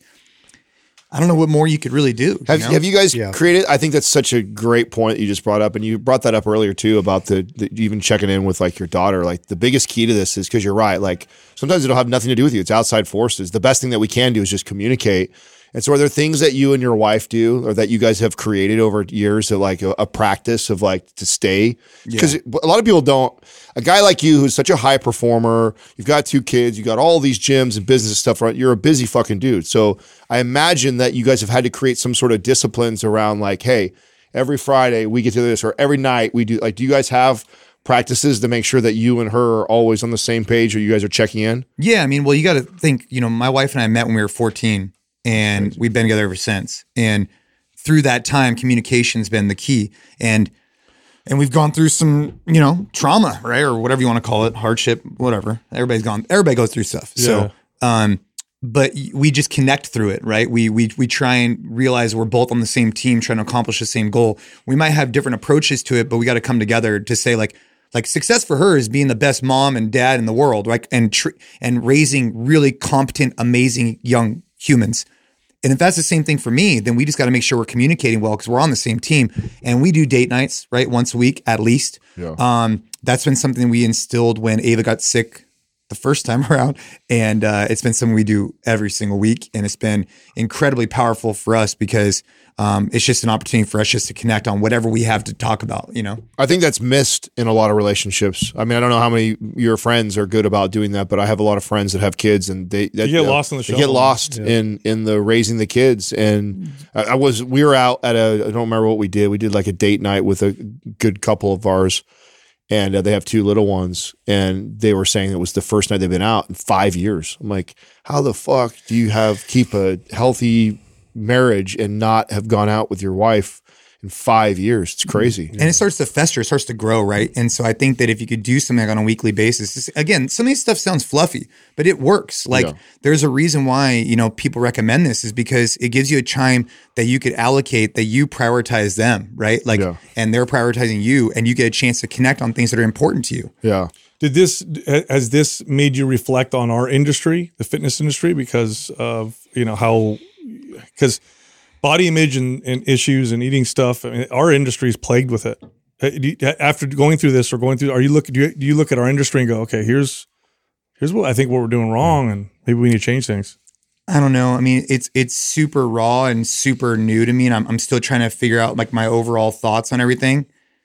I don't know what more you could really do. Have, you know? have you guys Yeah. created? I think that's such a great point you just brought up, and you brought that up earlier too about the, the even checking in with like your daughter. Like the biggest key to this is because you're right. Like sometimes it'll have nothing to do with you; it's outside forces. The best thing that we can do is just communicate. And so, are there things that you and your wife do, or that you guys have created over years, of like a, a practice of like to stay? Because a lot of people don't. A guy like you, who's such a high performer, you've got two kids, you got all these gyms and business and stuff. Right, you're a busy fucking dude. So I imagine that you guys have had to create some sort of disciplines around, like, hey, every Friday we get to this, or every night we do. Like, do you guys have practices to make sure that you and her are always on the same page, or you guys are checking in? Yeah, I mean, well, you got to think, you know, my wife and I met when we were fourteen and we've been together ever since. And through that time, communication's been the key. And and we've gone through some, you know, trauma, right? Or whatever you want to call it, hardship, whatever. Everybody's gone, everybody goes through stuff. So, um, but we just connect through it, right? We we we try and realize we're both on the same team trying to accomplish the same goal. We might have different approaches to it, but we got to come together to say like, like success for her is being the best mom and dad in the world, right? And tr- and raising really competent, amazing young humans. And if that's the same thing for me, then we just got to make sure we're communicating well because we're on the same team. And we do date nights, right? Once a week at least. Yeah. Um, that's been something we instilled when Ava got sick the first time around. And uh, it's been something we do every single week. And it's been incredibly powerful for us because um, it's just an opportunity for us just to connect on whatever we have to talk about, you know? I think that's missed in a lot of relationships. I mean, I don't know how many of your friends are good about doing that, but I have a lot of friends that have kids, and they, that, You get uh, lost in the They shuffle. get lost Yeah. in in the raising the kids. And I, I was we were out at a I don't remember what we did. We did like a date night with a good couple of ours, and uh, they have two little ones, and they were saying it was the first night they've been out in five years. I'm like, how the fuck do you have keep a healthy marriage and not have gone out with your wife in five years? It's crazy. And it starts to fester, it starts to grow, right? And so I think that if you could do something on a weekly basis, this- again, some of these stuff sounds fluffy, but it works. Like Yeah. there's a reason why, you know, people recommend this is because it gives you a time that you could allocate that you prioritize them, right? Like, Yeah. and they're prioritizing you and you get a chance to connect on things that are important to you. Yeah. Did this has this made you reflect on our industry, the fitness industry, because of you know how because body image and, and issues and eating stuff. I mean, our industry is plagued with it. Uh, do you- After going through this or going through, are you look do you, do you look at our industry and go, okay, here's here's what I think what we're doing wrong, and maybe we need to change things. I don't know. I mean, it's it's super raw and super new to me, and I'm I'm still trying to figure out like my overall thoughts on everything.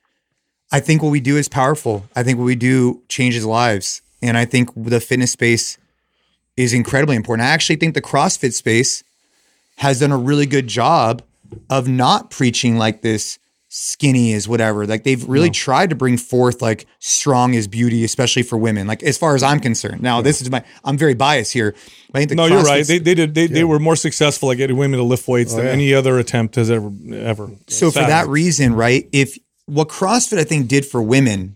I think what we do is powerful. I think what we do changes lives, and I think the fitness space is incredibly important. I actually think the CrossFit space has done a really good job of not preaching like this skinny is whatever. Like they've really no. tried to bring forth like strong is beauty, especially for women. Like as far as I'm concerned. Now, yeah. this is my I'm very biased here. But I think the no, you're right. They they did they, yeah. they were more successful at getting women to lift weights oh, than yeah. any other attempt has ever ever. So for that reason, right? If what CrossFit I think did for women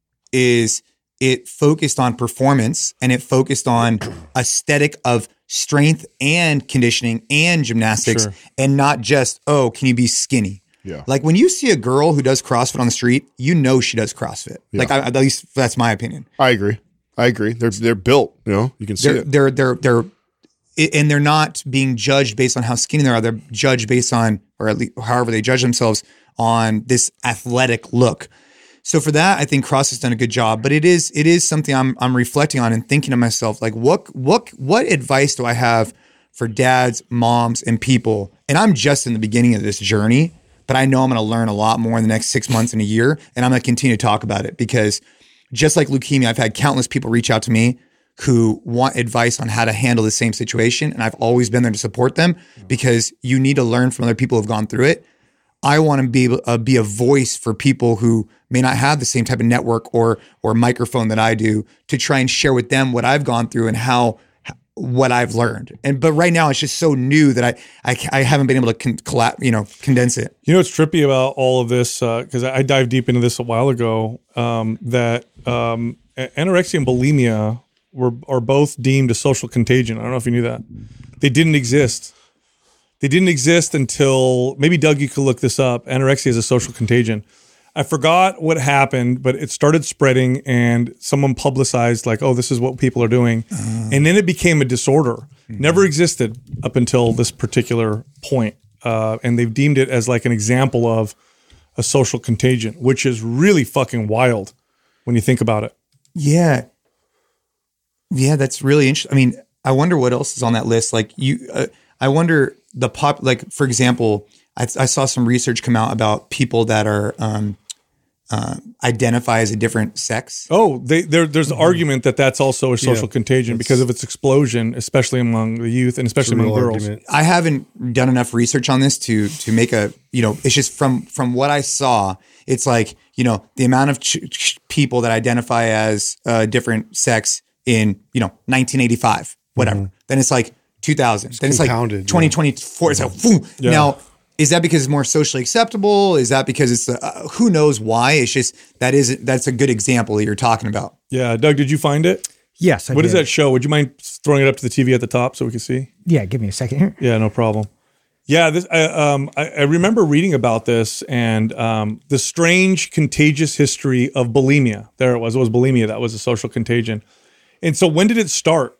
is it focused on performance and it focused on aesthetic of strength and conditioning and gymnastics sure. and not just, oh, can you be skinny? Yeah. Like when you see a girl who does CrossFit on the street, you know she does CrossFit. Yeah. Like I, at least that's my opinion. I agree. I agree. They're they're built, you know, you can see they're, it. They're they're they're and they're not being judged based on how skinny they are. They're judged based on, or at least however they judge themselves on this athletic look. So for that, I think CrossFit's done a good job, but it is it is something I'm I'm reflecting on and thinking to myself, like what what what advice do I have for dads, moms, and people? And I'm just in the beginning of this journey, but I know I'm going to learn a lot more in the next six months and a year, and I'm going to continue to talk about it because just like leukemia, I've had countless people reach out to me who want advice on how to handle the same situation, and I've always been there to support them because you need to learn from other people who've gone through it. I want to be able uh, be a voice for people who may not have the same type of network or or microphone that I do, to try and share with them what I've gone through and how what I've learned. And but right now it's just so new that I I, I haven't been able to con- collab, you know condense it. You know what's trippy about all of this, because uh, I dived deep into this a while ago, um, that um, anorexia and bulimia were are both deemed a social contagion. I don't know if you knew that. They didn't exist. They didn't exist until, maybe Doug, you could look this up. Anorexia is a social contagion. I forgot what happened, but it started spreading and someone publicized like, oh, this is what people are doing. Uh, and then it became a disorder. Mm-hmm. Never existed up until this particular point. Uh, and they've deemed it as like an example of a social contagion, which is really fucking wild when you think about it. Yeah. Yeah, that's really interesting. I mean, I wonder what else is on that list. Like you, uh, I wonder the pop, like for example, I, I saw some research come out about people that are um, uh, identify as a different sex. Oh, they, there, there's the mm-hmm. argument that that's also a social yeah, contagion because of its explosion, especially among the youth and especially among girls. Argument. I haven't done enough research on this to to make a, you know, it's just from from what I saw, it's like, you know, the amount of ch- ch- people that identify as a different sex in, you know, nineteen eighty-five, whatever. Mm-hmm. Then it's like two thousand. It's then it's like twenty twenty-four. Yeah. It's like, boom. Yeah. Now, is that because it's more socially acceptable? Is that because it's, uh, who knows why? It's just, that is, that's a good example that you're talking about. Yeah. Doug, did you find it? Yes. I what did. does that show? Would you mind throwing it up to the T V at the top so we can see? Yeah. Give me a second here. Yeah, no problem. Yeah. This, I, um, I, I remember reading about this and um, the strange contagious history of bulimia. There it was. It was bulimia. That was a social contagion. And so when did it start?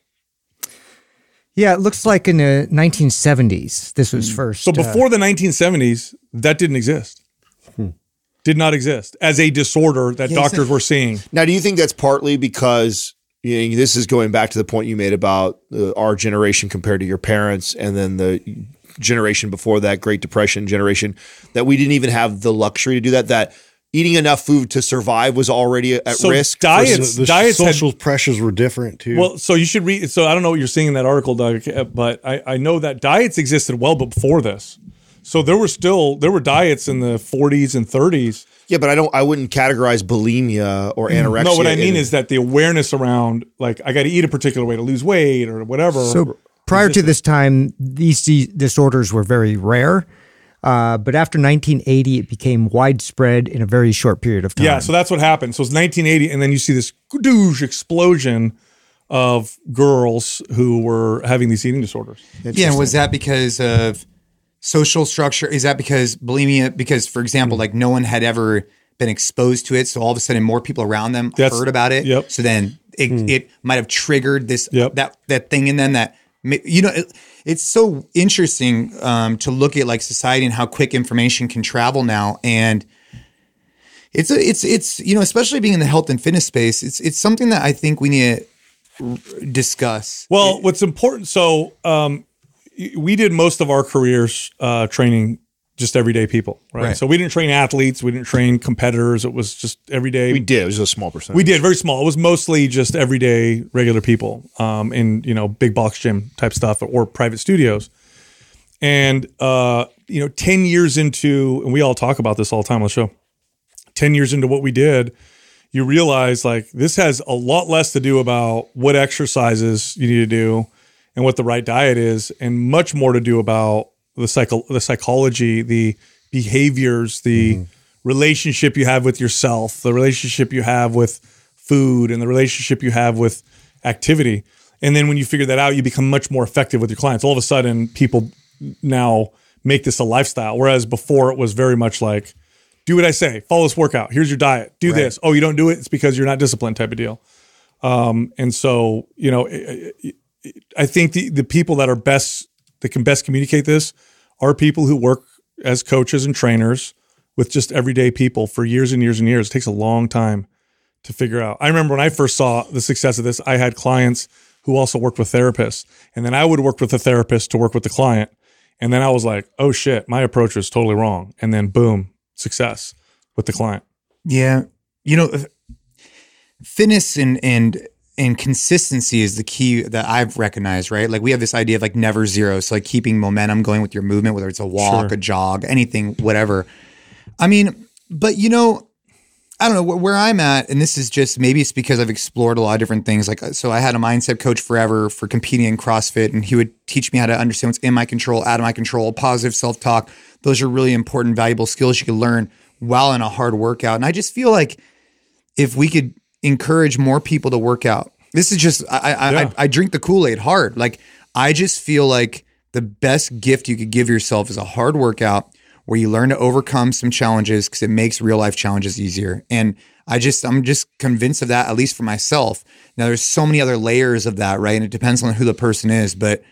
Yeah, it looks like in the nineteen seventies, this was first. So before uh, the nineteen seventies, that didn't exist. Hmm. Did not exist as a disorder that yeah, doctors were seeing. Now, do you think that's partly because, you know, this is going back to the point you made about uh, our generation compared to your parents and then the generation before that, Great Depression generation, that we didn't even have the luxury to do that, that eating enough food to survive was already at so risk? Diets, the diets social had, pressures were different too. Well, so you should read. So I don't know what you're seeing in that article, Doug, but I, I know that diets existed well before this. So there were still there were diets in the forties and thirties. Yeah, but I don't. I wouldn't categorize bulimia or anorexia. No, what I mean in, is that the awareness around like I got to eat a particular way to lose weight or whatever. So prior existed. to this time, these disorders were very rare. Uh, but after nineteen eighty, it became widespread in a very short period of time. Yeah, so that's what happened. So it's nineteen eighty, and then you see this douche explosion of girls who were having these eating disorders. Yeah, and was that because of social structure? Is that because bulimia? Because, for example, like no one had ever been exposed to it, so all of a sudden more people around them that's, heard about it. Yep. So then it, mm. it might have triggered this yep. that that thing in them that, you know, it, it's so interesting um, to look at like society and how quick information can travel now. And it's, a, it's, it's, you know, especially being in the health and fitness space, it's, it's something that I think we need to r- discuss. Well, it, what's important. So um, we did most of our careers uh, training just everyday people, right? right? So we didn't train athletes. We didn't train competitors. It was just everyday. We did. It was a small percentage. We did very small. It was mostly just everyday regular people um, in, you know, big box gym type stuff or, or private studios. And, uh, you know, ten years into, and we all talk about this all the time on the show, ten years into what we did, you realize like this has a lot less to do about what exercises you need to do and what the right diet is, and much more to do about the psycho, the psychology, the behaviors, the mm. relationship you have with yourself, the relationship you have with food, and the relationship you have with activity. And then when you figure that out, you become much more effective with your clients. All of a sudden, people now make this a lifestyle. Whereas before it was very much like, do what I say, follow this workout. Here's your diet. Do right. this. Oh, you don't do it. It's because you're not disciplined type of deal. Um, and so, you know, I think the, the people that are best, that can best communicate this are people who work as coaches and trainers with just everyday people for years and years and years. It takes a long time to figure out. I remember when I first saw the success of this, I had clients who also worked with therapists, and then I would work with a therapist to work with the client. And then I was like, oh shit, my approach was totally wrong. And then boom, success with the client. Yeah. You know, fitness and, and and consistency is the key that I've recognized, right? Like we have this idea of like never zero. So like keeping momentum going with your movement, whether it's a walk, Sure. a jog, anything, whatever. I mean, but you know, I don't know where I'm at. And this is just, maybe it's because I've explored a lot of different things. Like, so I had a mindset coach forever for competing in CrossFit, and he would teach me how to understand what's in my control, out of my control, positive self-talk. Those are really important, valuable skills you can learn while in a hard workout. And I just feel like if we could encourage more people to work out, this is just, I, I, Yeah. I, I drink the Kool-Aid hard. Like, I just feel like the best gift you could give yourself is a hard workout where you learn to overcome some challenges, because it makes real life challenges easier. And I just, I'm just convinced of that, at least for myself. Now there's so many other layers of that, right? And it depends on who the person is. But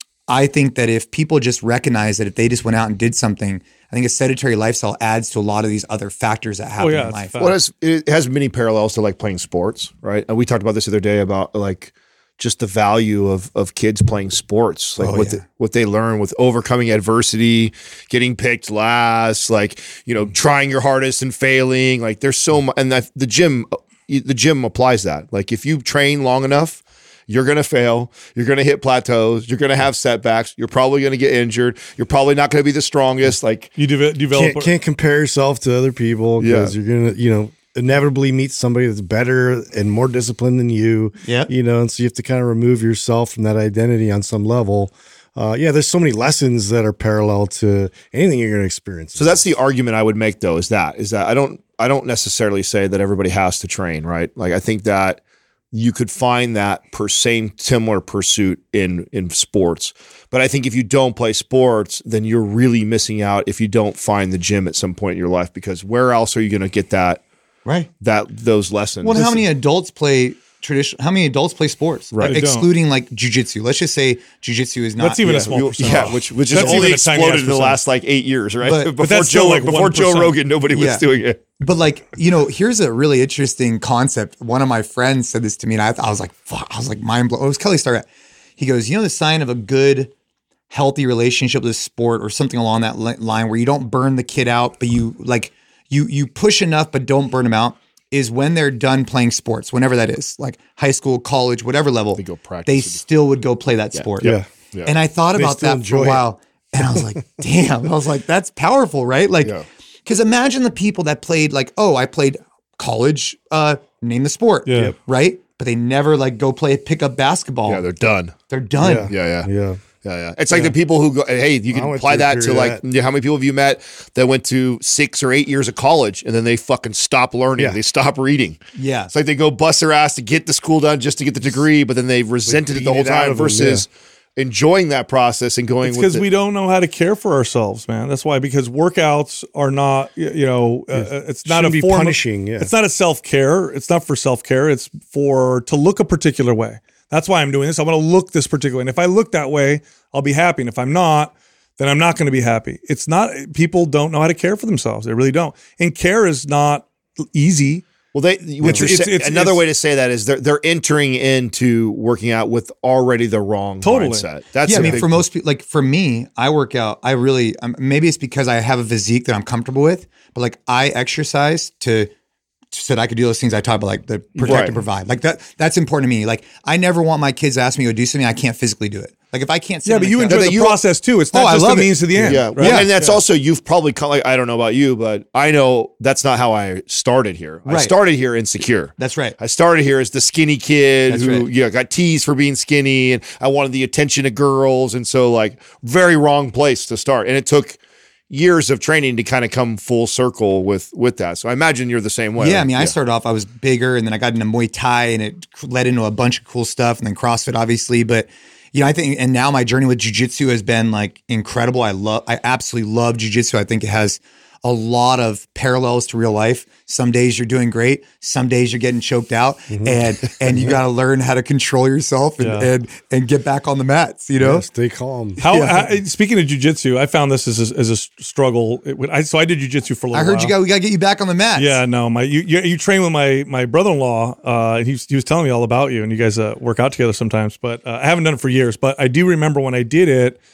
I think that if people just recognize that if they just went out and did something, I think a sedentary lifestyle adds to a lot of these other factors that happen Oh, yeah, in it's life. fact. Well, it has, it has many parallels to like playing sports, right? And we talked about this the other day about like just the value of of kids playing sports, like Oh, what yeah. the, what they learn with overcoming adversity, getting picked last, like you know, trying your hardest and failing. Like there's so much, and that the gym, the gym applies that. Like if you train long enough, you're going to fail. You're going to hit plateaus. You're going to have setbacks. You're probably going to get injured. You're probably not going to be the strongest. Like You de- develop. Can't, can't compare yourself to other people because Yeah. you're gonna, you know, inevitably meet somebody that's better and more disciplined than you. Yeah. You know, and so you have to kind of remove yourself from that identity on some level. Uh, yeah, there's so many lessons that are parallel to anything you're going to experience. so that's the argument I would make though, is that is that I don't I don't necessarily say that everybody has to train, right? Like I think that you could find that per same similar pursuit in in sports. But I think if you don't play sports, then you're really missing out if you don't find the gym at some point in your life, because where else are you going to get that Right. that those lessons? Well, how many adults play traditional? How many adults play sports? Right. Like, They don't. excluding like jujitsu. Let's just say jujitsu is not. That's even a yeah. small percentage. Yeah, which which has That's only even a tiny exploded ass in the percent. last like eight years, right? But- but before that's Joe still like before Joe one percent. Rogan, nobody was Yeah. doing it. But like, you know, here's a really interesting concept. One of my friends said this to me, and I, I was like, fuck, I was like mind blown. It was Kelly Starrett. He goes, you know, the sign of a good, healthy relationship with sport or something along that li- line where you don't burn the kid out, but you like, you, you push enough, but don't burn them out, is when they're done playing sports, whenever that is, like high school, college, whatever level, They go practice they it. still would go play that sport. Yeah. Yeah. And I thought They about still that for a enjoy it. while. And I was like, damn. I was like, that's powerful, right? Like, Yeah. because imagine the people that played, like, oh, I played college, uh, name the sport, Yeah. Yep. right? But they never like go play pick up basketball. Yeah, they're done. They're done. Yeah. Yeah, yeah. Yeah. Yeah, yeah. It's like the people who go, hey, you I can went apply through a that to period like, of that. yeah, how many people have you met that went to six or eight years of college and then they fucking stop learning? Yeah. They stop reading. Yeah. It's like they go bust their ass to get the school done just to get the degree, but then they resented it the beat whole it out time of them, versus enjoying that process and going It's with because it. we don't know how to care for ourselves, man. That's why, because workouts are not, y- you know, uh, it's not a Shouldn't be form of- punishing, yeah. It's not a self care. It's not for self care. It's for to look a particular way. That's why I'm doing this. I want to look this particular way. And if I look that way, I'll be happy. And if I'm not, then I'm not going to be happy. It's not, people don't know how to care for themselves. They really don't. And care is not easy. Well, they what you're It's- saying, it's- another it's- way to say that is they're they're entering into working out with already the wrong Totally. mindset. That's yeah, I a mean, big- for most people, like for me, I work out. I really, um, maybe it's because I have a physique that I'm comfortable with, but like I exercise to, so that I could do those things I talk about, like the protect Right. and provide. Like that, that's important to me. Like I never want my kids to ask me to do something I can't physically do it. Like if I can't sit Yeah, on but the you couch- enjoy No, the you- process too. It's not Oh, I just the love it. means to the end. Yeah, right? well, and that's also you've probably come, like I don't know about you, but I know that's not how I started here. I Right. started here insecure. That's right. I started here as the skinny kid That's who right. yeah got teased for being skinny, and I wanted the attention of girls, and so like very wrong place to start. And it took years of training to kind of come full circle with with that. So I imagine you're the same way. Yeah, I mean, I started off, I was bigger, and then I got into Muay Thai, and it led into a bunch of cool stuff, and then CrossFit, obviously. But you know, I think, and now my journey with jiu-jitsu has been like incredible. I love, I absolutely love jiu-jitsu. I think it has a lot of parallels to real life. Some days you're doing great. Some days you're getting choked out, and and you got to learn how to control yourself and, Yeah. and and get back on the mats. You know, Yeah, stay calm. How, how speaking of jujitsu, I found this as a, as a struggle. It, would- I, so I did jujitsu for a little I heard while. you got we got to get you back on the mats. Yeah, no, my you you, you train with my my brother in law. Uh, and he was, he was telling me all about you, and you guys uh, work out together sometimes. But uh, I haven't done it for years. But I do remember when I did it,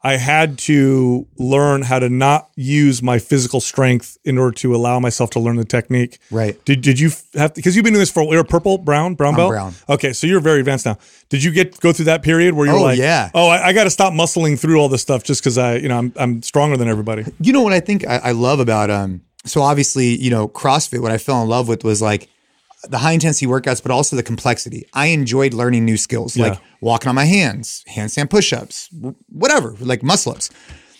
I had to learn how to not use my physical strength in order to allow myself to learn the technique. Right. Did Did you have because you've been doing this for you're purple, brown, brown I'm belt? brown. Okay, so you're very advanced now. Did you get go through that period where you're Oh, like, yeah. oh, I, I got to stop muscling through all this stuff just because I, you know, I'm I'm stronger than everybody. You know what I think I, I love about um. So obviously, you know, CrossFit. What I fell in love with was like the high intensity workouts, but also the complexity. I enjoyed learning new skills, Yeah. like walking on my hands, handstand push-ups, whatever, like muscle ups.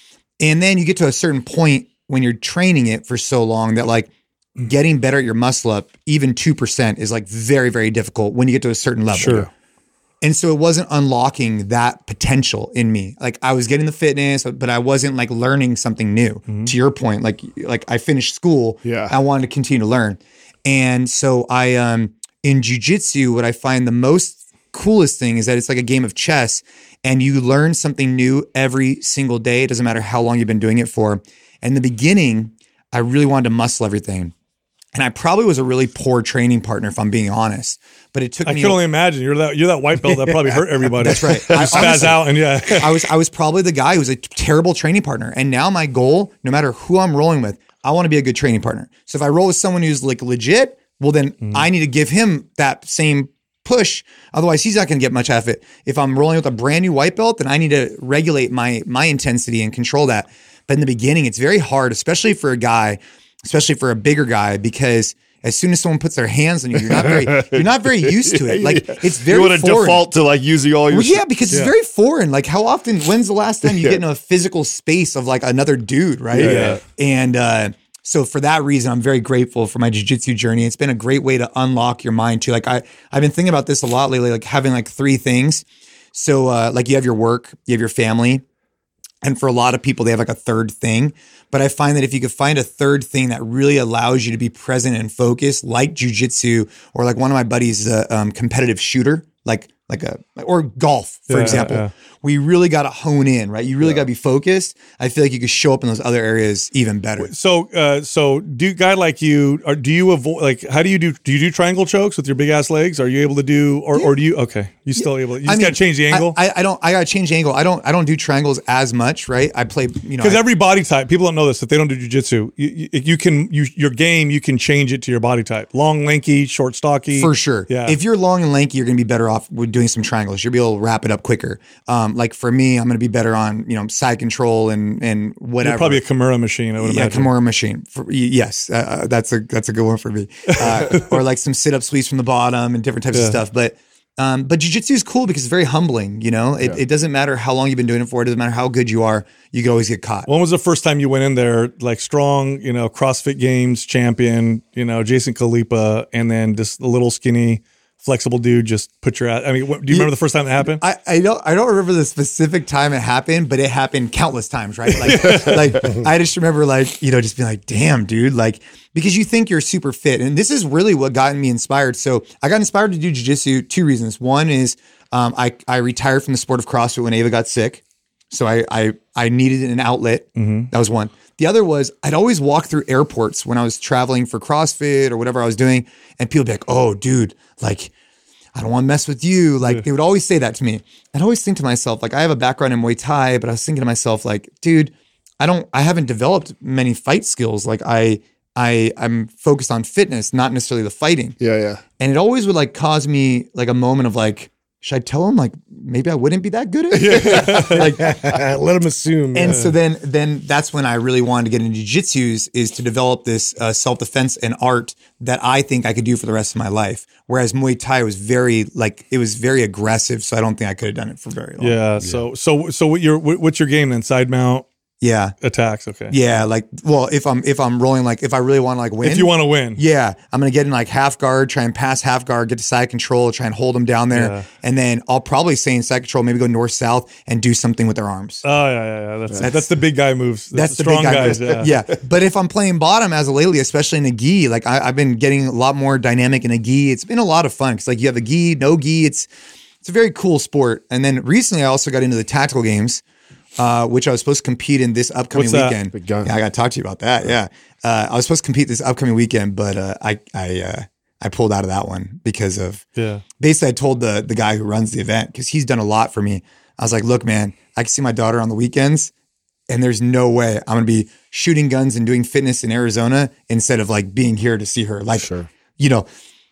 And then you get to a certain point when you're training it for so long that like getting better at your muscle up, even two percent is like very, very difficult when you get to a certain level. Sure. And so it wasn't unlocking that potential in me. Like I was getting the fitness, but I wasn't like learning something new. Mm-hmm. To your point, like like I finished school, Yeah. I wanted to continue to learn. And so I um in jiu-jitsu, what I find the most coolest thing is that it's like a game of chess and you learn something new every single day. It doesn't matter how long you've been doing it for. In the beginning, I really wanted to muscle everything. And I probably was a really poor training partner, if I'm being honest. But it took I me. can only imagine you're that you're that white belt that probably hurt everybody. That's right. You I- spaz honestly- out and yeah. I was I was probably the guy who was a terrible training partner. And now my goal, no matter who I'm rolling with, I want to be a good training partner. So if I roll with someone who's like legit, well then Mm-hmm. I need to give him that same push. Otherwise, he's not going to get much out of it. If I'm rolling with a brand new white belt, then I need to regulate my my intensity and control that. But in the beginning, it's very hard, especially for a guy, especially for a bigger guy, because as soon as someone puts their hands on you, you're not very you're not very used to it. Like it's very you want to foreign. default to like using all your. Well, yeah, because it's very foreign. Like, how often? When's the last time you Yeah. get in a physical space of like another dude, right? Yeah. And uh, so, for that reason, I'm very grateful for my jiu-jitsu journey. It's been a great way to unlock your mind too. Like, I I've been thinking about this a lot lately. Like having like three things. So, uh, like you have your work, you have your family, and for a lot of people, they have like a third thing. But I find that if you could find a third thing that really allows you to be present and focused, like jujitsu, or like one of my buddies is a um, competitive shooter, like like a or golf, for Yeah, example. yeah. We really got to hone in, right? You really got to be focused. I feel like you could show up in those other areas even better. So, uh, so do a guy like you, or do you avoid, like, how do you do, do you do triangle chokes with your big ass legs? Are you able to do, or, or do you, okay, you still able, you just got to change the angle? I, I, I don't, I got to change the angle. I don't, I don't do triangles as much, right? I play, you know, Because I- every body type, people don't know this, if they don't do jujitsu, you, you, you can, you, your game, you can change it to your body type. Long, lanky, short, stocky. For sure. Yeah. If you're long and lanky, you're going to be better off with doing some triangles. You'll be able to wrap it up quicker. Um, like for me, I'm going to be better on, you know, side control and, and whatever. You're probably a Kimura machine, I would yeah, imagine. Kimura machine. For, y- yes, uh, that's a that's a good one for me. Uh, or like some sit up sweeps from the bottom and different types Yeah. of stuff. But um, but jiu-jitsu is cool because it's very humbling. You know, it, it doesn't matter how long you've been doing it for. It doesn't matter how good you are. You can always get caught. When was the first time you went in there, like strong, you know, CrossFit Games champion, you know, Jason Khalipa, and then just a little skinny, flexible dude just put your ass. I mean, what, do you remember the first time that happened? I, I don't I don't remember the specific time it happened, but it happened countless times, right? Like like I just remember like, you know, just being like, damn, dude, like because you think you're super fit. And this is really what got me inspired. So I got inspired to do jiu-jitsu, two reasons. One is um, I, I retired from the sport of CrossFit when Ava got sick. So I I, I needed an outlet. That was one. The other was I'd always walk through airports when I was traveling for CrossFit or whatever I was doing. And people would be like, oh, dude, like, I don't want to mess with you. Like they would always say that to me. I'd always think to myself, like I have a background in Muay Thai, but I was thinking to myself, like, dude, I don't, I haven't developed many fight skills. Like I, I, I'm focused on fitness, not necessarily the fighting. Yeah, yeah. And it always would like cause me like a moment of like, should I tell him like maybe I wouldn't be that good at it? like, Let him assume. and yeah. so then, then that's when I really wanted to get into jiu-jitsu is, is to develop this uh, self-defense and art that I think I could do for the rest of my life. Whereas Muay Thai was very like it was very aggressive, so I don't think I could have done it for very long. yeah. So, so, so what your, what- what's your game then? Side mount yeah, attacks. Okay. yeah. Like, well, if I'm if I'm rolling, like if I really want to like win, If you want to win. yeah, I'm gonna get in like half guard, try and pass half guard, get to side control, try and hold them down there, Yeah. and then I'll probably stay in side control, maybe go north south and do something with their arms. Oh yeah, yeah, yeah. That's that's, the big guy moves. That's the strong big guy. guys. move. Yeah. yeah. But if I'm playing bottom as of lately, especially in a gi, like I, I've been getting a lot more dynamic in a gi. It's been a lot of fun because like you have a gi, no gi. It's it's a very cool sport. And then recently I also got into the tactical games, uh, which I was supposed to compete in this upcoming What's that? weekend. Big gun. Yeah, I got to talk to you about that. Yeah. Uh, I was supposed to compete this upcoming weekend, but uh, I I uh, I pulled out of that one because of Yeah. basically I told the the guy who runs the event because he's done a lot for me. I was like, look, man, I can see my daughter on the weekends and there's no way I'm going to be shooting guns and doing fitness in Arizona instead of like being here to see her. Like, Sure. you know,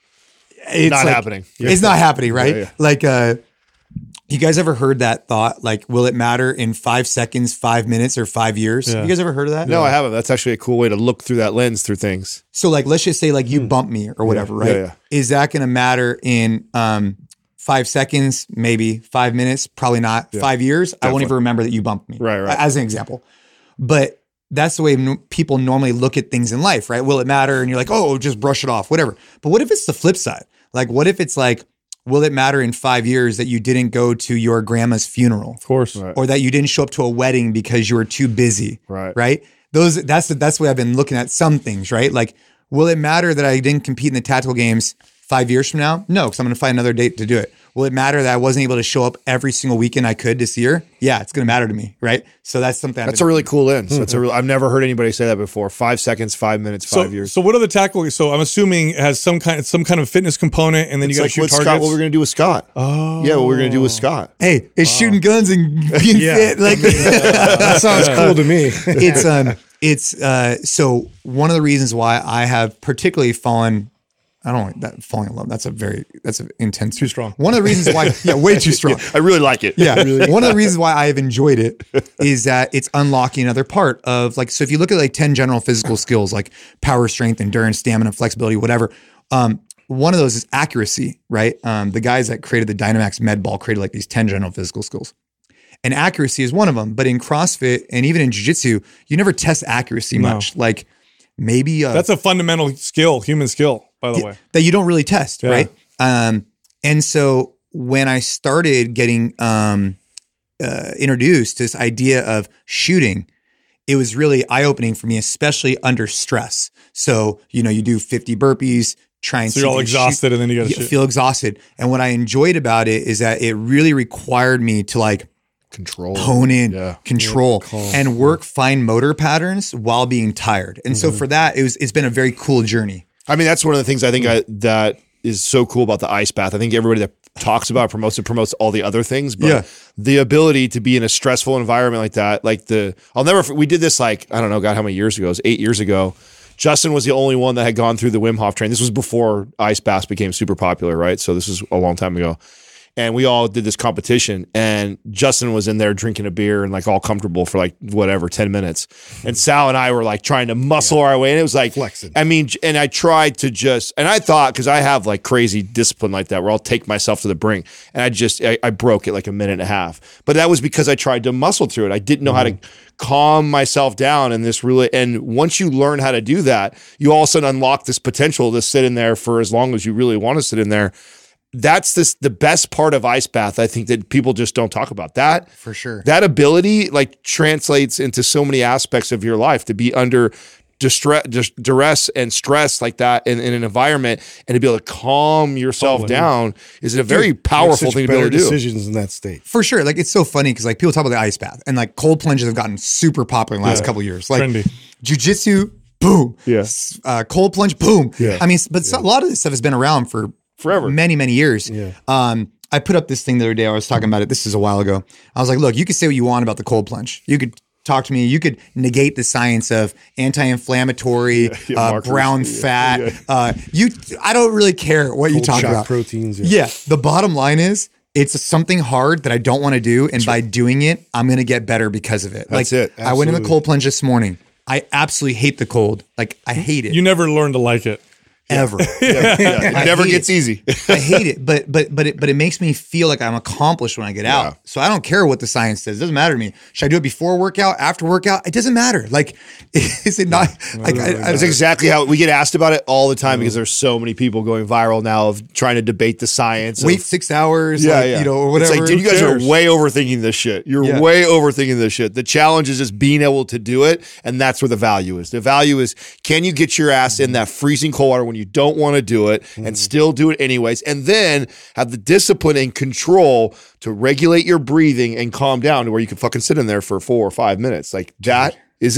it's Not like- happening. It's not happening, right? Yeah, yeah. Like, uh, you guys ever heard that thought? Like, will it matter in five seconds, five minutes, or five years? Yeah. You guys ever heard of that? No, I haven't. That's actually a cool way to look through that lens through things. So, like, let's just say, like, you bump me or whatever, right? yeah, yeah. Is that going to matter in um, five seconds, maybe five minutes? Probably not. Five years? I won't even remember that you bumped me. Right, right. As an example. But that's the way no- people normally look at things in life, right? Will it matter? And you're like, oh, just brush it off, whatever. But what if it's the flip side? Like, what if it's like, will it matter in five years that you didn't go to your grandma's funeral? Of course. Right. Or that you didn't show up to a wedding because you were too busy. Right. Right. Those that's the that's the way I've been looking at some things, right? Like, will it matter that I didn't compete in the tactical games five years from now? No, because I'm gonna find another date to do it. Will it matter that I wasn't able to show up every single weekend I could this year? Yeah, it's gonna matter to me, right? So that's something I've That's been- a really cool lens. That's a real, I've never heard anybody say that before. Five seconds, five minutes, So, five years. so what are the tackle? So I'm assuming it has some kind some kind of fitness component, and then It's you got to like shoot what targets. Scott, what we're going to do with Scott. Oh. Yeah, what we're going to do with Scott. Hey, it's shooting guns and being Yeah. fit. Like That sounds cool to me. it's um it's uh so one of the reasons why I have particularly fallen I don't like that falling in love. That's a very that's an intense. Too strong. One of the reasons why yeah, way too strong. I really like it. Yeah. One of the reasons why I have enjoyed it is that it's unlocking another part of like so if you look at like ten general physical skills like power, strength, endurance, stamina, flexibility, whatever. Um one of those is accuracy, right? Um, the guys that created the Dynamax Med Ball created like these ten general physical skills. And accuracy is one of them. But in CrossFit and even in jiu-jitsu, you never test accuracy No. much. Like maybe uh, That's a fundamental skill, human skill, by the way. that you don't really test, Yeah. right? Um, and so when I started getting um, uh, introduced to this idea of shooting, it was really eye-opening for me, especially under stress. So, you know, you do fifty burpees, try and So see you're if all you can exhausted, shoot- and then you got to you shoot. feel exhausted. And what I enjoyed about it is that it really required me to like Control. hone in, Yeah. control, and work fine motor patterns while being tired. And so for that, it was it's been a very cool journey. I mean, that's one of the things I think I, that is so cool about the ice bath. I think everybody that talks about it, promotes it, promotes all the other things, but Yeah. the ability to be in a stressful environment like that, like the, I'll never, we did this like, I don't know, God, how many years ago? It was eight years ago. Justin was the only one that had gone through the Wim Hof training. This was before ice baths became super popular, right? So this is a long time ago. And we all did this competition, and Justin was in there drinking a beer and like all comfortable for like whatever, ten minutes. And Sal and I were like trying to muscle our way. And it was like, Flexing. I mean, and I tried to just, and I thought, cause I have like crazy discipline like that where I'll take myself to the brink, and I just, I, I broke it like a minute and a half. But that was because I tried to muscle through it. I didn't know how to calm myself down and this really, and once you learn how to do that, you all of a sudden unlock this potential to sit in there for as long as you really want to sit in there. That's this the best part of ice bath. I think that people just don't talk about that. For sure. That ability like translates into so many aspects of your life to be under distress, dis- duress and stress like that in, in an environment, and to be able to calm yourself Totally. down is a very Make powerful such thing to be able better to do. decisions in that state. For sure. Like it's so funny because like people talk about the ice bath and like cold plunges have gotten super popular in the last Yeah. couple of years. Like Trendy. jujitsu, boom. Yeah. S- Uh, cold plunge, boom. Yeah. I mean, but so- a lot of this stuff has been around for Forever. many, many years. Yeah. Um, I put up this thing the other day. I was talking about it. This is a while ago. I was like, look, you can say what you want about the cold plunge. You could talk to me. You could negate the science of anti-inflammatory, yeah, uh, markers. brown Yeah, fat. yeah. Uh, you, I don't really care what you Cold talk shock about. proteins. Yeah. The bottom line is it's something hard that I don't want to do. And by doing it, I'm going to get better because of it. That's like, it. I went in the Absolutely. cold plunge this morning. I absolutely hate the cold. Like I hate it You never learn to like it. ever. Yeah, yeah. It I never hate gets it. easy. I hate it, but but but it but it makes me feel like I'm accomplished when I get out. So I don't care what the science says. It doesn't matter to me. Should I do it before workout, after workout? It doesn't matter. Like, is it not? Like, I, I, That's exactly how we get asked about it all the time because there's so many people going viral now of trying to debate the science. of- wait six hours. Yeah, like, yeah. You know, or whatever. It's like, dude, you Who guys cares? are way overthinking this shit. You're Yeah. way overthinking this shit. The challenge is just being able to do it, and that's where the value is. The value is, can you get your ass in that freezing cold water when you don't want to do it and still do it anyways, and then have the discipline and control to regulate your breathing and calm down to where you can fucking sit in there for four or five minutes. Like that is it.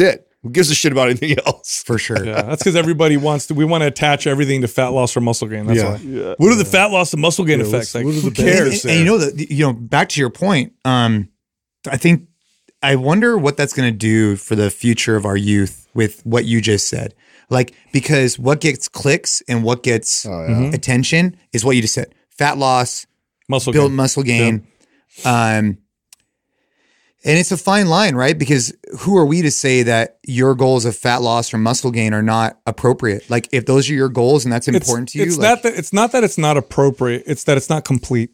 Who gives a shit about anything else? For sure. Yeah, that's because everybody wants to. We want to attach everything to fat loss or muscle gain. That's Yeah. why. Yeah. What are the fat loss and muscle gain Yeah, effects? what's- Like, what are who the cares? And, and you know that you know back to your point. Um, I think I wonder what that's going to do for the future of our youth with what you just said. Like because what gets clicks and what gets Oh, yeah. attention is what you just said: fat loss, muscle build gain. muscle gain. Um, and it's a fine line, right? Because who are we to say that your goals of fat loss or muscle gain are not appropriate? Like if those are your goals and that's important to you, It's like, not that it's not that it's not appropriate. It's that it's not complete.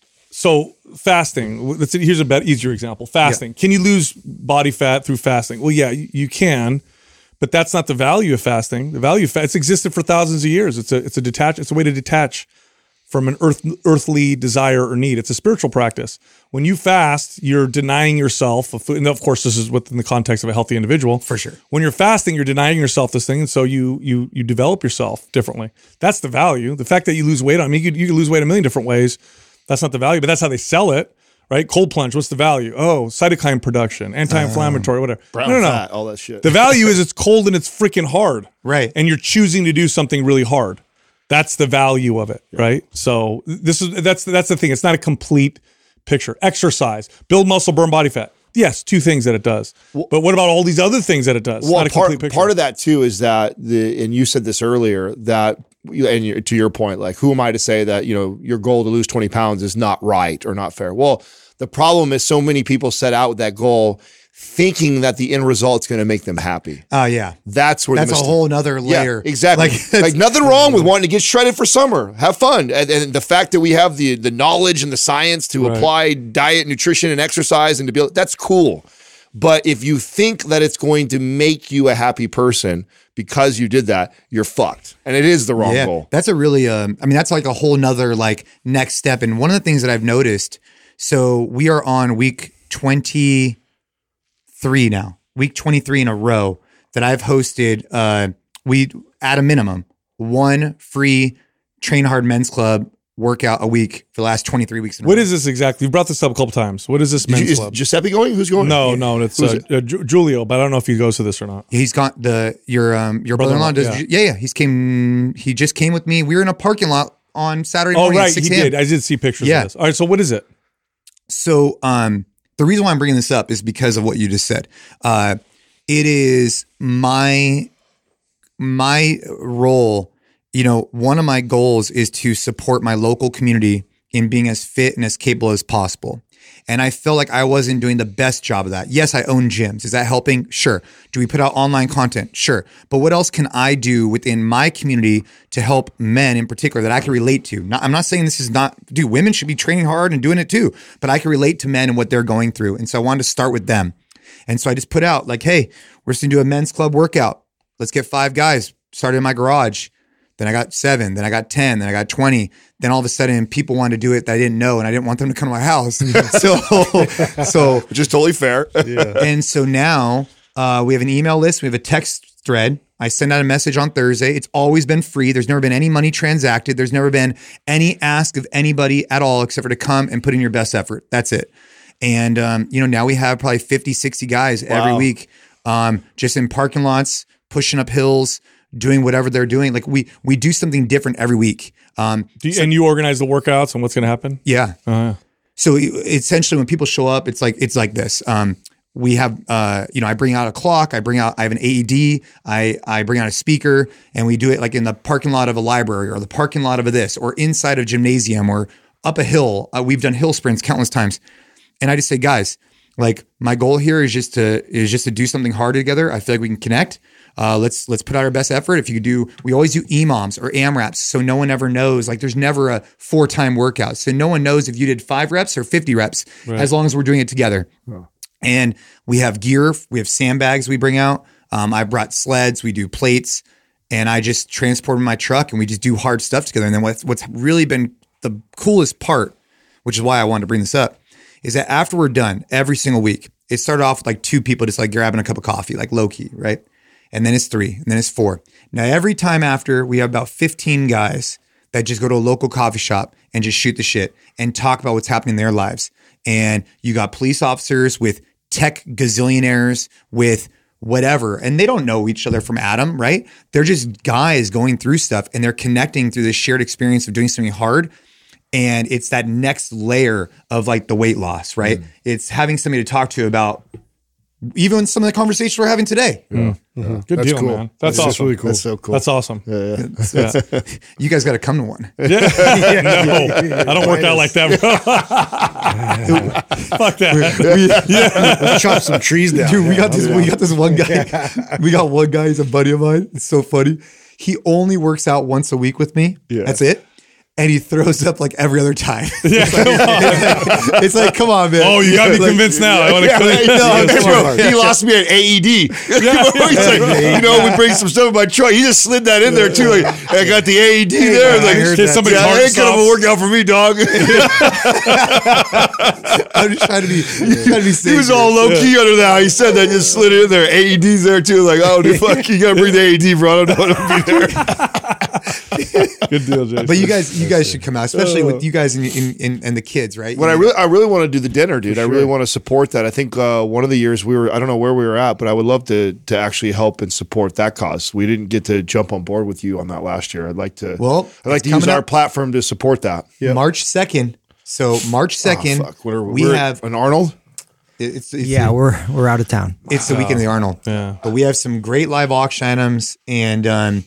So fasting. Let's here's a better, easier example. Fasting. Can you lose body fat through fasting? Well, yeah, you, you can, but that's not the value of fasting. The value of fat. It's existed for thousands of years. It's a it's a detach. It's a way to detach from an earth, earthly desire or need. It's a spiritual practice. When you fast, you're denying yourself of food. And of course, this is within the context of a healthy individual. For sure. When you're fasting, you're denying yourself this thing. And so you you you develop yourself differently. That's the value. The fact that you lose weight, I mean, you could, you could lose weight a million different ways. That's not the value, but that's how they sell it, right? Cold plunge, what's the value? Oh, cytokine production, anti-inflammatory, whatever. Brown no, no, no. fat, all that shit. The value is it's cold and it's freaking hard. Right. And you're choosing to do something really hard. That's the value of it, right? So this is that's that's the thing. It's not a complete picture. Exercise, build muscle, burn body fat. Yes, two things that it does. But what about all these other things that it does? Well, not a part, complete picture. part of that too is that the and you said this earlier that and you, to your point, like who am I to say that you know your goal to lose twenty pounds is not right or not fair? Well, the problem is so many people set out with that goal thinking that the end result is going to make them happy. oh yeah, That's where that's the a mistake- whole nother layer. Yeah, exactly. Like, Like, nothing wrong with wanting to get shredded for summer. Have fun. And, and the fact that we have the the knowledge and the science to Right. apply diet, nutrition, and exercise and to be able, that's cool. But if you think that it's going to make you a happy person because you did that, you're fucked. And it is the wrong yeah, goal. that's a really, um, I mean, that's like a whole nother like next step. And one of the things that I've noticed, so we are on week twenty-three now, week twenty-three in a row that I've hosted. Uh, we at a minimum one free Train Hard Men's Club workout a week for the last twenty-three weeks. In a What row. is this exactly? You've brought this up a couple times. What is this Did men's you, is club? Giuseppe going? Who's going? No, no, it's Who's uh, uh, Ju- Julio, but I don't know if he goes to this or not. He's got the your um your brother-in-law Brother-in-law, does yeah. yeah he's came he just came with me. We were in a parking lot on Saturday Oh, morning at right, six he a.m. did. I did see pictures Yeah. of this. All right, so what is it? So um the reason why I'm bringing this up is because of what you just said. Uh, it is my my role. You know, one of my goals is to support my local community in being as fit and as capable as possible. And I feel like I wasn't doing the best job of that. Yes, I own gyms. Is that helping? Sure. Do we put out online content? Sure. But what else can I do within my community to help men in particular that I can relate to? Not, I'm not saying this is not, dude, women should be training hard and doing it too, but I can relate to men and what they're going through. And so I wanted to start with them. And so I just put out like, hey, we're just gonna do a men's club workout. Let's get five guys. Started in my garage. Then I got seven, then I got ten, then I got twenty. Then all of a sudden people wanted to do it that I didn't know and I didn't want them to come to my house. so, so, Which is totally fair. and so now uh, we have an email list. We have a text thread. I send out a message on Thursday. It's always been free. There's never been any money transacted. There's never been any ask of anybody at all except for to come and put in your best effort. That's it. And, um, you know, now we have probably fifty, sixty guys every Wow. week um, just in parking lots, pushing up hills, doing whatever they're doing. Like we we do something different every week. Um, Do you, and you organize the workouts and what's going to happen? yeah. Uh, So e- essentially, when people show up, it's like it's like this. Um, we have, uh, you know, I bring out a clock. I bring out. I have an A E D. I I bring out a speaker, and we do it like in the parking lot of a library or the parking lot of a this or inside of gymnasium or up a hill. Uh, we've done hill sprints countless times, and I just say, guys, like my goal here is just to is just to do something hard together. I feel like we can connect. Uh, let's let's put out our best effort. If you could do, we always do E M O Ms or AMRAPs, so no one ever knows. Like there's never a four time workout, so no one knows if you did five reps or fifty reps, as long as we're doing it together. And we have gear, we have sandbags we bring out. Um, I brought sleds, we do plates, and I just transport in my truck, and we just do hard stuff together. And then what's what's really been the coolest part, which is why I wanted to bring this up, is that after we're done every single week, it started off with like two people just like grabbing a cup of coffee, like low key, right? And then it's three, and then it's four. Now, every time after, we have about fifteen guys that just go to a local coffee shop and just shoot the shit and talk about what's happening in their lives. And you got police officers with tech gazillionaires, with whatever. And they don't know each other from Adam, right? They're just guys going through stuff and they're connecting through this shared experience of doing something hard. And it's that next layer of like the weight loss, right? Mm. It's having somebody to talk to about even some of the conversations we're having today. Yeah. Mm-hmm. Good That's deal, cool. man. That's That's awesome. really cool. That's so cool. That's awesome. Yeah, yeah. Yeah. You guys got to come to one. Yeah. No, I don't work out like that, bro. Fuck that. Yeah. Let's chop some trees down. Dude, we got Yeah, this. yeah. We got this one guy. We got one guy. He's a buddy of mine. It's so funny. He only works out once a week with me. Yeah. That's it. And he throws up like every other time. Yeah, it's, like, it's, like, it's like, come on, man. Oh, you got me Like, convinced now. I want to Yeah, kill you. no, Yeah, bro, yeah. he lost me at A E D. He's like, you know, we bring some stuff in my truck. He just slid that in there too. Like, I got the A E D there. Yeah, I Like, heard Get that. somebody's yeah, heart that ain't gonna stops. work out for me, dog. I'm just trying to be, trying to be safe. He was all low key under that. He said that, just slid it in there. A E D's there too. Like, oh, dude, fuck, you gotta bring the A E D, bro. I don't know what to be there. Good deal, Jason. But you guys, you guys should come out, especially with you guys and, and, and, and the kids, right? When You I know? really, I really want to do the dinner, dude. I really want to support that. I think uh, one of the years we were, I don't know where we were at, but I would love to to actually help and support that cause. We didn't get to jump on board with you on that last year. I'd like to. Well, I'd like it's to use coming our up. platform to support that. March second. So March second, Oh, fuck. What are, we we're have an Arnold. it's, it's Yeah, we're we're out of town. it's the weekend of the Arnold. Yeah. But we have some great live auction items, and um,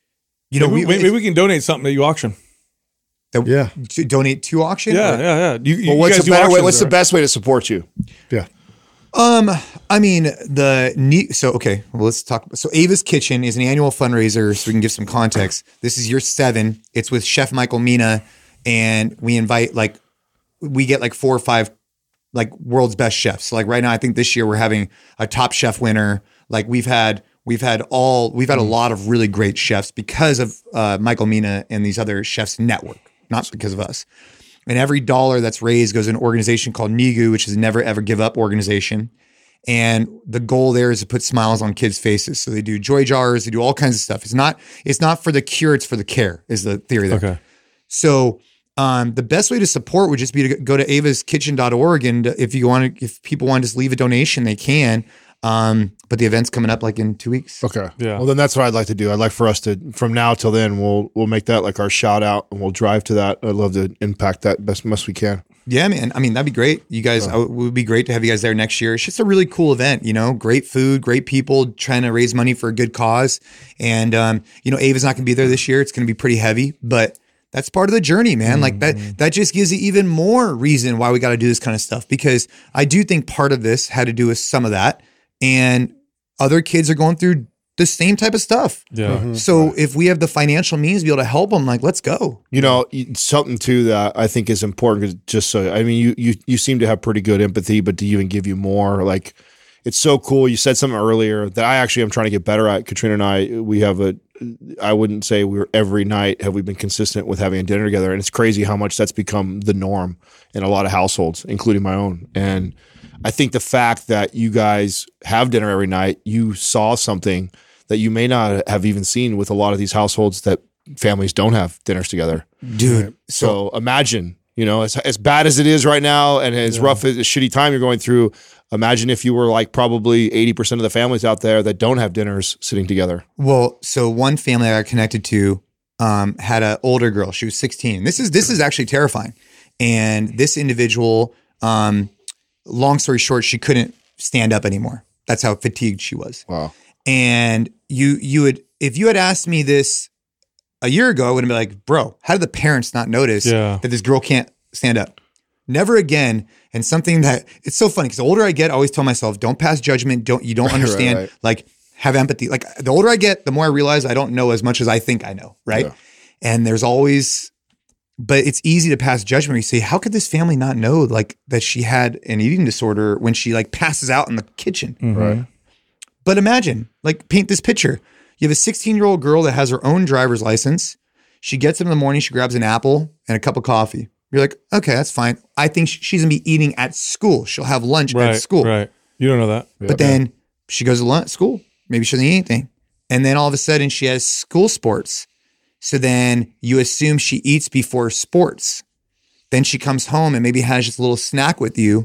you know, maybe, we, maybe we can donate something that you auction. that- Yeah. to donate to auction. Yeah, or- yeah, yeah. You, you Well, what's guys the do better way? auctions, What's the right? best way to support you? Yeah. Um, I mean, the neat. So okay, well, let's talk. So Ava's Kitchen is an annual fundraiser, so we can give some context. This is year seven. It's with Chef Michael Mina, and we invite like we get like four or five like world's best chefs. So like right now, I think this year we're having a Top Chef winner. Like we've had we've had all we've had a lot of really great chefs because of uh, Michael Mina and these other chefs network, not because of us. And every dollar that's raised goes to an organization called N I G U, which is a Never Ever Give Up organization. And the goal there is to put smiles on kids' faces. So they do joy jars, they do all kinds of stuff. It's not it's not for the cure, it's for the care, is the theory there. Okay. So um, the best way to support would just be to go to avas kitchen dot org, and if you want to, if people want to just leave a donation, they can. Um, but the event's coming up like in two weeks. Okay. Yeah. Well, then that's what I'd like to do. I'd like for us to, from now till then, we'll we'll make that like our shout out, and we'll drive to that. I'd love to impact that best best we can. Yeah, man. I mean, that'd be great. You guys, it would be great to have you guys there next year. It's just a really cool event, you know, great food, great people trying to raise money for a good cause. And, um, you know, Ava's not going to be there this year. It's going to be pretty heavy, but that's part of the journey, man. Like that, that just gives you even more reason why we got to do this kind of stuff, because I do think part of this had to do with some of that. And other kids are going through the same type of stuff. Yeah. So if we have the financial means to be able to help them, like, let's go. You know, something too that I think is important, because just so, I mean, you, you, you seem to have pretty good empathy, but to even give you more, like, it's so cool. You said something earlier that I actually am trying to get better at. Katrina and I, we have a, I wouldn't say we're every night have we been consistent with having a dinner together. And it's crazy how much that's become the norm in a lot of households, including my own. And I think the fact that you guys have dinner every night, you saw something that you may not have even seen with a lot of these households that families don't have dinners together. Dude. So imagine, you know, as, as bad as it is right now and as rough as a shitty time you're going through, imagine if you were like probably eighty percent of the families out there that don't have dinners sitting together. Well, so one family I got connected to um, had an older girl. She was sixteen. This is this is actually terrifying. And this individual, um, long story short, she couldn't stand up anymore. That's how fatigued she was. Wow. And you you would if you had asked me this a year ago, I would have been like, bro, how did the parents not notice Yeah. that this girl can't stand up? Never again. And something that it's so funny because the older I get, I always tell myself, don't pass judgment. Don't you don't understand. right. Like have empathy. Like the older I get, the more I realize I don't know as much as I think I know. Right. Yeah. And there's always, but it's easy to pass judgment. You say, how could this family not know like that she had an eating disorder when she like passes out in the kitchen? Right. But imagine, like, paint this picture. You have a sixteen-year-old girl that has her own driver's license. She gets up in the morning, she grabs an apple and a cup of coffee. You're like, okay, that's fine. I think sh- she's going to be eating at school. She'll have lunch Right. at school. Right. You don't know that. But then she goes to lunch, school. Maybe she doesn't eat anything. And then all of a sudden she has school sports. So then you assume she eats before sports. Then she comes home and maybe has just a little snack with you.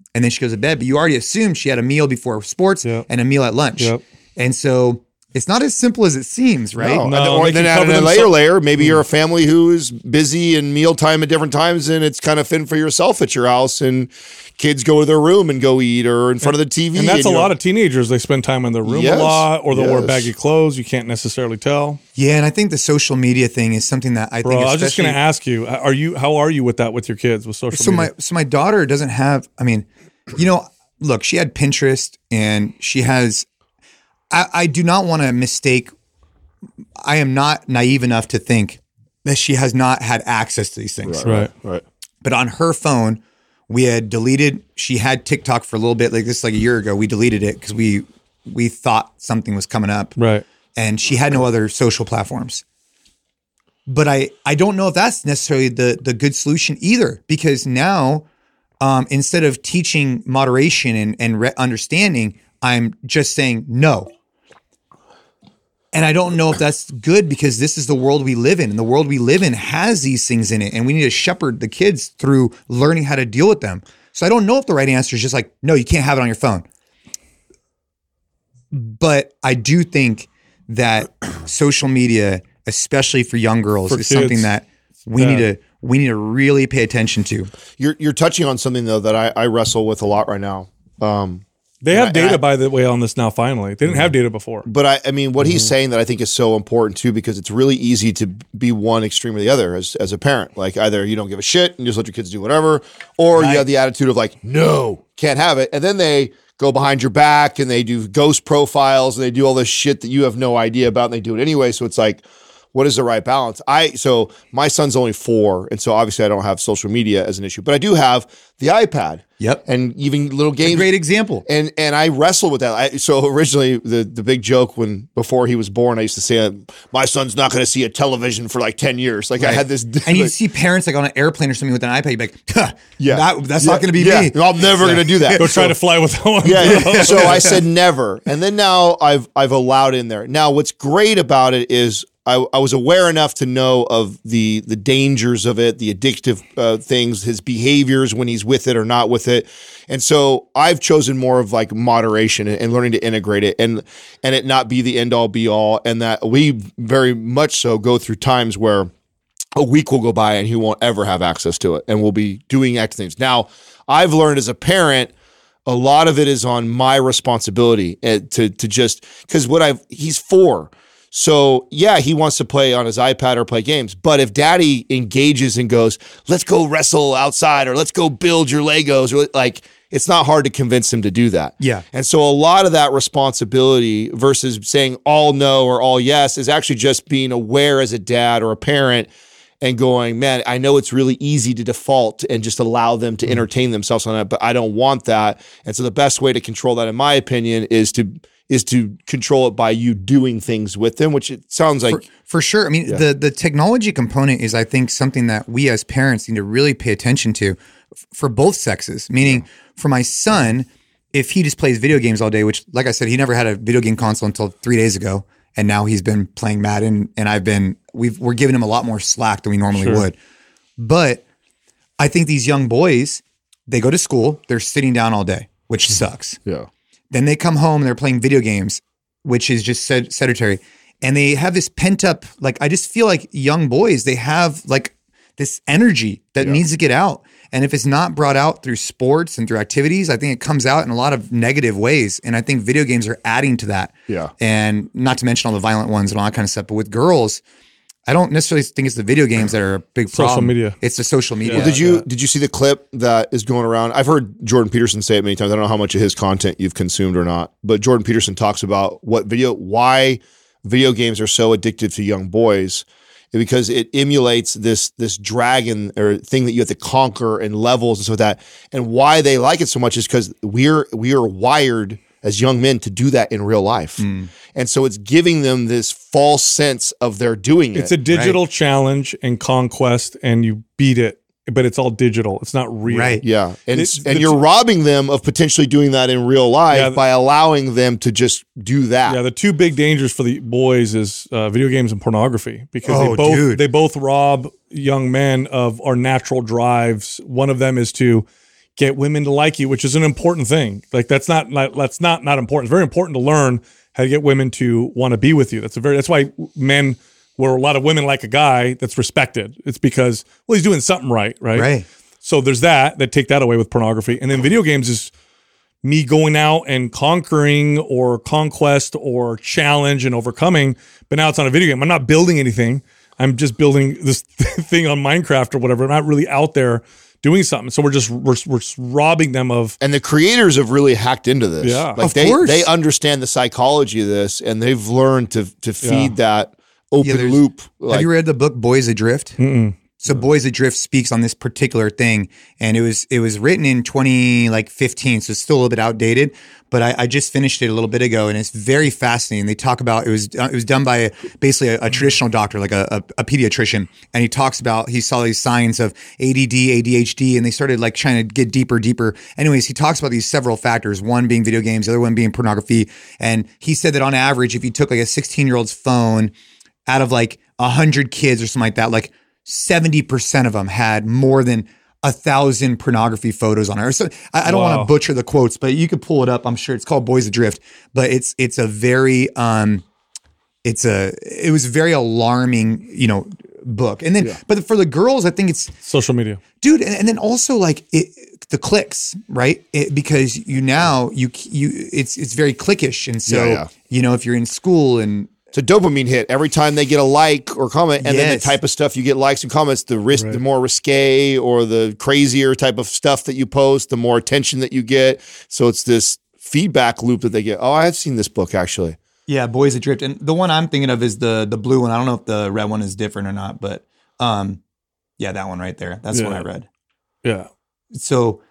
and then she goes to bed. But you already assumed she had a meal before sports Yep. and a meal at lunch. Yep. And so it's not as simple as it seems, right? No, No, or they then can add cover in a themselves- layer layer. Maybe you're a family who is busy and mealtime at different times, and it's kind of fend for yourself at your house, and kids go to their room and go eat or in front of the T V. And that's a you know- lot of teenagers. They spend time in their room Yes, a lot, or they'll wear yes. baggy clothes. You can't necessarily tell. Yeah, and I think the social media thing is something that I Bro, think I was just going to especially- ask you, are you, how are you with that with your kids with social so media? my so my daughter doesn't have, I mean, you know, look, she had Pinterest and she has I, I do not want to mistake I am not naive enough to think that she has not had access to these things. Right. Right. But on her phone, we had deleted, she had TikTok for a little bit, like this like a year ago. We deleted it because we we thought something was coming up. Right. And she had no other social platforms. But I, I don't know if that's necessarily the the good solution either, because now um, instead of teaching moderation and, and re- understanding, I'm just saying no. And I don't know if that's good, because this is the world we live in, and the world we live in has these things in it, and we need to shepherd the kids through learning how to deal with them. So I don't know if the right answer is just like, no, you can't have it on your phone. But I do think that social media, especially for young girls, For is kids, something that we bad. need to we need to really pay attention to. You're you're touching on something though that I, I wrestle with a lot right now. Um, They have And data, I- by the way, on this now, finally. They didn't have data before. But I, I mean, what he's saying that I think is so important too, because it's really easy to be one extreme or the other as, as a parent. Like either you don't give a shit and just let your kids do whatever, or you have the attitude of like, no, can't have it. And then they go behind your back and they do ghost profiles and they do all this shit that you have no idea about, and they do it anyway. So it's like, what is the right balance? I so my son's only four, and so obviously I don't have social media as an issue, but I do have the iPad. Yep. And even little games. Great example. And and I wrestle with that. I, so originally, the the big joke when before he was born, I used to say, uh, "My son's not going to see a television for like ten years." Like I had this, And you like, see parents like on an airplane or something with an iPad, you're like, huh, Yeah. that, that's Yeah. not going to be yeah. me. I'm never going to do that. Go try to fly with one. Yeah. So I said never, and then now I've I've allowed in there. Now what's great about it is I, I was aware enough to know of the the dangers of it, the addictive uh, things, his behaviors when he's with it or not with it, and so I've chosen more of like moderation and, and learning to integrate it and and it not be the end all be all, and that we very much so go through times where a week will go by and he won't ever have access to it, and we'll be doing active things. Now I've learned as a parent, a lot of it is on my responsibility uh, to to just because what I've he's four. So yeah, he wants to play on his iPad or play games. But if daddy engages and goes, let's go wrestle outside or let's go build your Legos, or like, it's not hard to convince him to do that. Yeah. And so a lot of that responsibility versus saying all no or all yes is actually just being aware as a dad or a parent and going, man, I know it's really easy to default and just allow them to entertain themselves on that, but I don't want that. And so the best way to control that, in my opinion, is to is to control it by you doing things with them, which it sounds like. For, for sure. I mean, the the technology component is, I think, something that we as parents need to really pay attention to f- for both sexes. Meaning, for my son, if he just plays video games all day, which, like I said, he never had a video game console until three days ago, and now he's been playing Madden, and I've been we've we're giving him a lot more slack than we normally Sure. would. But I think these young boys, they go to school, they're sitting down all day, which sucks. Yeah. Then they come home and they're playing video games, which is just sed- sedentary. And they have this pent up, like, I just feel like young boys, they have like this energy that needs to get out. And if it's not brought out through sports and through activities, I think it comes out in a lot of negative ways. And I think video games are adding to that. Yeah. And not to mention all the violent ones and all that kind of stuff. But with girls, I don't necessarily think it's the video games that are a big Social problem. media. It's the social media. Well, did you did you see the clip that is going around? I've heard Jordan Peterson say it many times. I don't know how much of his content you've consumed or not, but Jordan Peterson talks about what video, why video games are so addictive to young boys, because it emulates this this dragon or thing that you have to conquer and levels and so that. And why they like it so much is because we're we are wired as young men to do that in real life. Mm. And so it's giving them this false sense of they're doing It's it. a digital challenge and conquest, and you beat it, but it's all digital. It's not real. Right. Yeah. And It- and the- you're robbing them of potentially doing that in real life Yeah, by allowing them to just do that. Yeah, the two big dangers for the boys is uh, video games and pornography, because Oh, they both dude. they both rob young men of our natural drives. One of them is to, get women to like you, which is an important thing. Like that's not, not that's not not important. It's very important to learn how to get women to want to be with you. That's a very that's why men, where a lot of women like a guy that's respected. It's because, well, he's doing something right, right? Right. So there's that that take that away with pornography, and then video games is me going out and conquering or conquest or challenge and overcoming. But now it's on a video game. I'm not building anything. I'm just building this thing on Minecraft or whatever. I'm not really out there doing something. So we're just we're, we're just robbing them of. And the creators have really hacked into this. Yeah, like of they course. they understand the psychology of this, and they've learned to to feed Yeah. that open Yeah, there's- loop. Like, Have you read the book Boys Adrift? Mm-mm. So Boys Adrift speaks on this particular thing, and it was it was written in twenty like fifteen, so it's still a little bit outdated. But I, I just finished it a little bit ago, and it's very fascinating. They talk about it was it was done by a, basically a, a traditional doctor, like a, a, a pediatrician, and he talks about he saw these signs of A D D, A D H D, and they started like trying to get deeper, deeper. Anyways, he talks about these several factors. One being video games, the other one being pornography, and he said that on average, if you took like a sixteen year old's phone out of like a hundred kids or something like that, like seventy percent of them had more than a thousand pornography photos on it. So I, I don't Wow. want to butcher the quotes, but you could pull it up. I'm sure it's called Boys Adrift, but it's, it's a very, um, it's a, it was a very alarming, you know, book. And then, Yeah. but for the girls, I think it's, Social media. dude, and, and then also like it, the clicks, right? It, because you now you you it's it's very clickish, and so Yeah, yeah. you know if you're in school and it's a dopamine hit every time they get a like or comment, and then the Yes. type of stuff you get likes and comments, the risk, Right. the more risque or the crazier type of stuff that you post, the more attention that you get. So it's this feedback loop that they get. Oh, I have seen this book actually. yeah, Boys Adrift, and the one I'm thinking of is the the blue one. I don't know if the red one is different or not, but um, yeah, that one right there. That's the one I Yeah. read. Yeah. So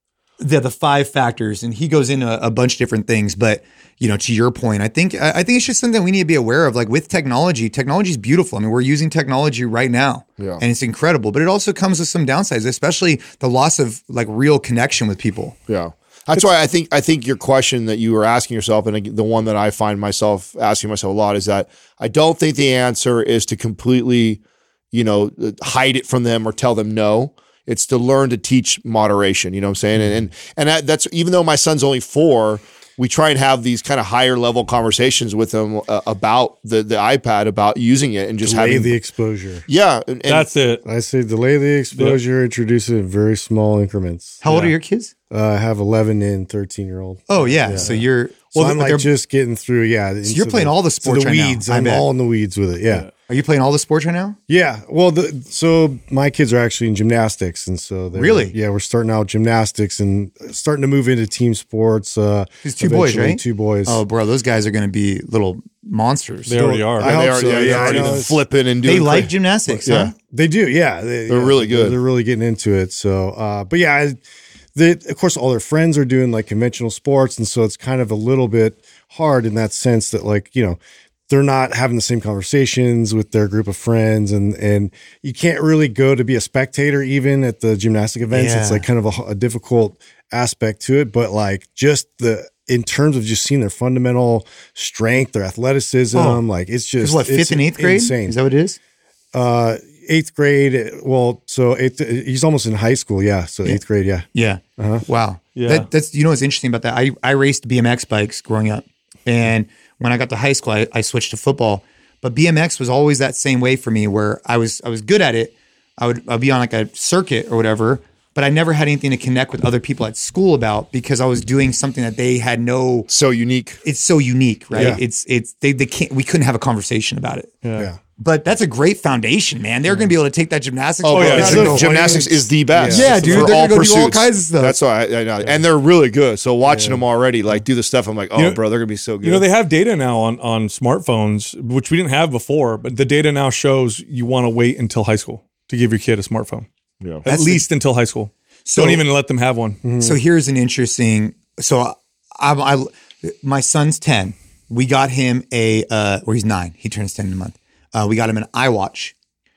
the the five factors, and he goes into a, a bunch of different things. But you know, to your point, I think I, I think it's just something we need to be aware of. Like with technology, technology is beautiful. I mean, we're using technology right now, Yeah. and it's incredible. But it also comes with some downsides, especially the loss of like real connection with people. Yeah. That's why I think I think your question that you were asking yourself, and the one that I find myself asking myself a lot, is that I don't think the answer is to completely, you know, hide it from them or tell them no. It's to learn to teach moderation. You know what I'm saying? And and and that, that's even though my son's only four, we try and have these kind of higher level conversations with him uh, about the the iPad, about using it, and just Delay having the exposure. yeah. And, and That's it. I say delay the exposure, introduce it in very small increments. How old are your kids? Uh, I have eleven and thirteen year old. Oh yeah, so you're So well, I'm like they're- just getting through. Yeah. So you're playing all the sports the right now, weeds. I I'm bet. all in the weeds with it. Yeah. Are you playing all the sports right now? Yeah. Well, the, so my kids are actually in gymnastics. And so they're, Really? Yeah. We're starting out gymnastics and starting to move into team sports. Uh, These two boys, eventually right? Two boys. Oh, bro, those guys are going to be little monsters. They already are. I they hope are, so, yeah, yeah, they're I already know, it's- flipping and doing They like cra- gymnastics, Yeah. huh? They do, yeah. They, They're yeah, really good. They're really getting into it. So, uh, but yeah, I, they, of course, all their friends are doing like conventional sports, and so it's kind of a little bit hard in that sense that, like, you know, they're not having the same conversations with their group of friends, and and you can't really go to be a spectator even at the gymnastic events. It's Yeah. like kind of a, a difficult aspect to it, but like just the in terms of just seeing their fundamental strength, their athleticism, Oh. like it's Is just what, fifth it's and eighth grade? insane. Is that what it is? Uh, eighth grade. Well, so eighth, he's almost in high school. Yeah. So eighth grade. Yeah. Yeah. Uh-huh. Wow. Yeah. That, that's, you know, what's interesting about that? I, I raced B M X bikes growing up. And when I got to high school, I, I switched to football. But B M X was always that same way for me, where I was I was good at it. I would I'd be on like a circuit or whatever, but I never had anything to connect with other people at school about, because I was doing something that they had no. So unique. It's so unique, right? Yeah. It's it's they they can't we couldn't have a conversation about it. Yeah. But that's a great foundation, man. They're going to be able to take that gymnastics. Oh, ball yeah, and it's go, a- gymnastics is the best. Yeah, dude, for they're all gonna go do all pursuits. kinds of stuff. That's why I, I know, and they're really good. So watching them already, like do the stuff, I'm like, oh, You know- bro, they're gonna be so good. You know, they have data now on, on smartphones, which we didn't have before, but the data now shows you want to wait until high school to give your kid a smartphone. yeah. At That's least until high school. So- Don't even let them have one. So here's an interesting. So I, I, my son's ten. We got him a, uh, or he's nine. He turns ten in a month. Uh, we got him an iWatch.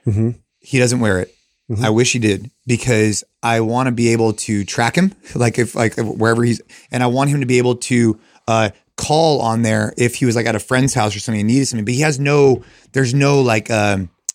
He doesn't wear it. I wish he did, because I want to be able to track him, like if like wherever he's, and I want him to be able to uh, call on there if he was like at a friend's house or something and needed something. But he has no. There's no like. Um,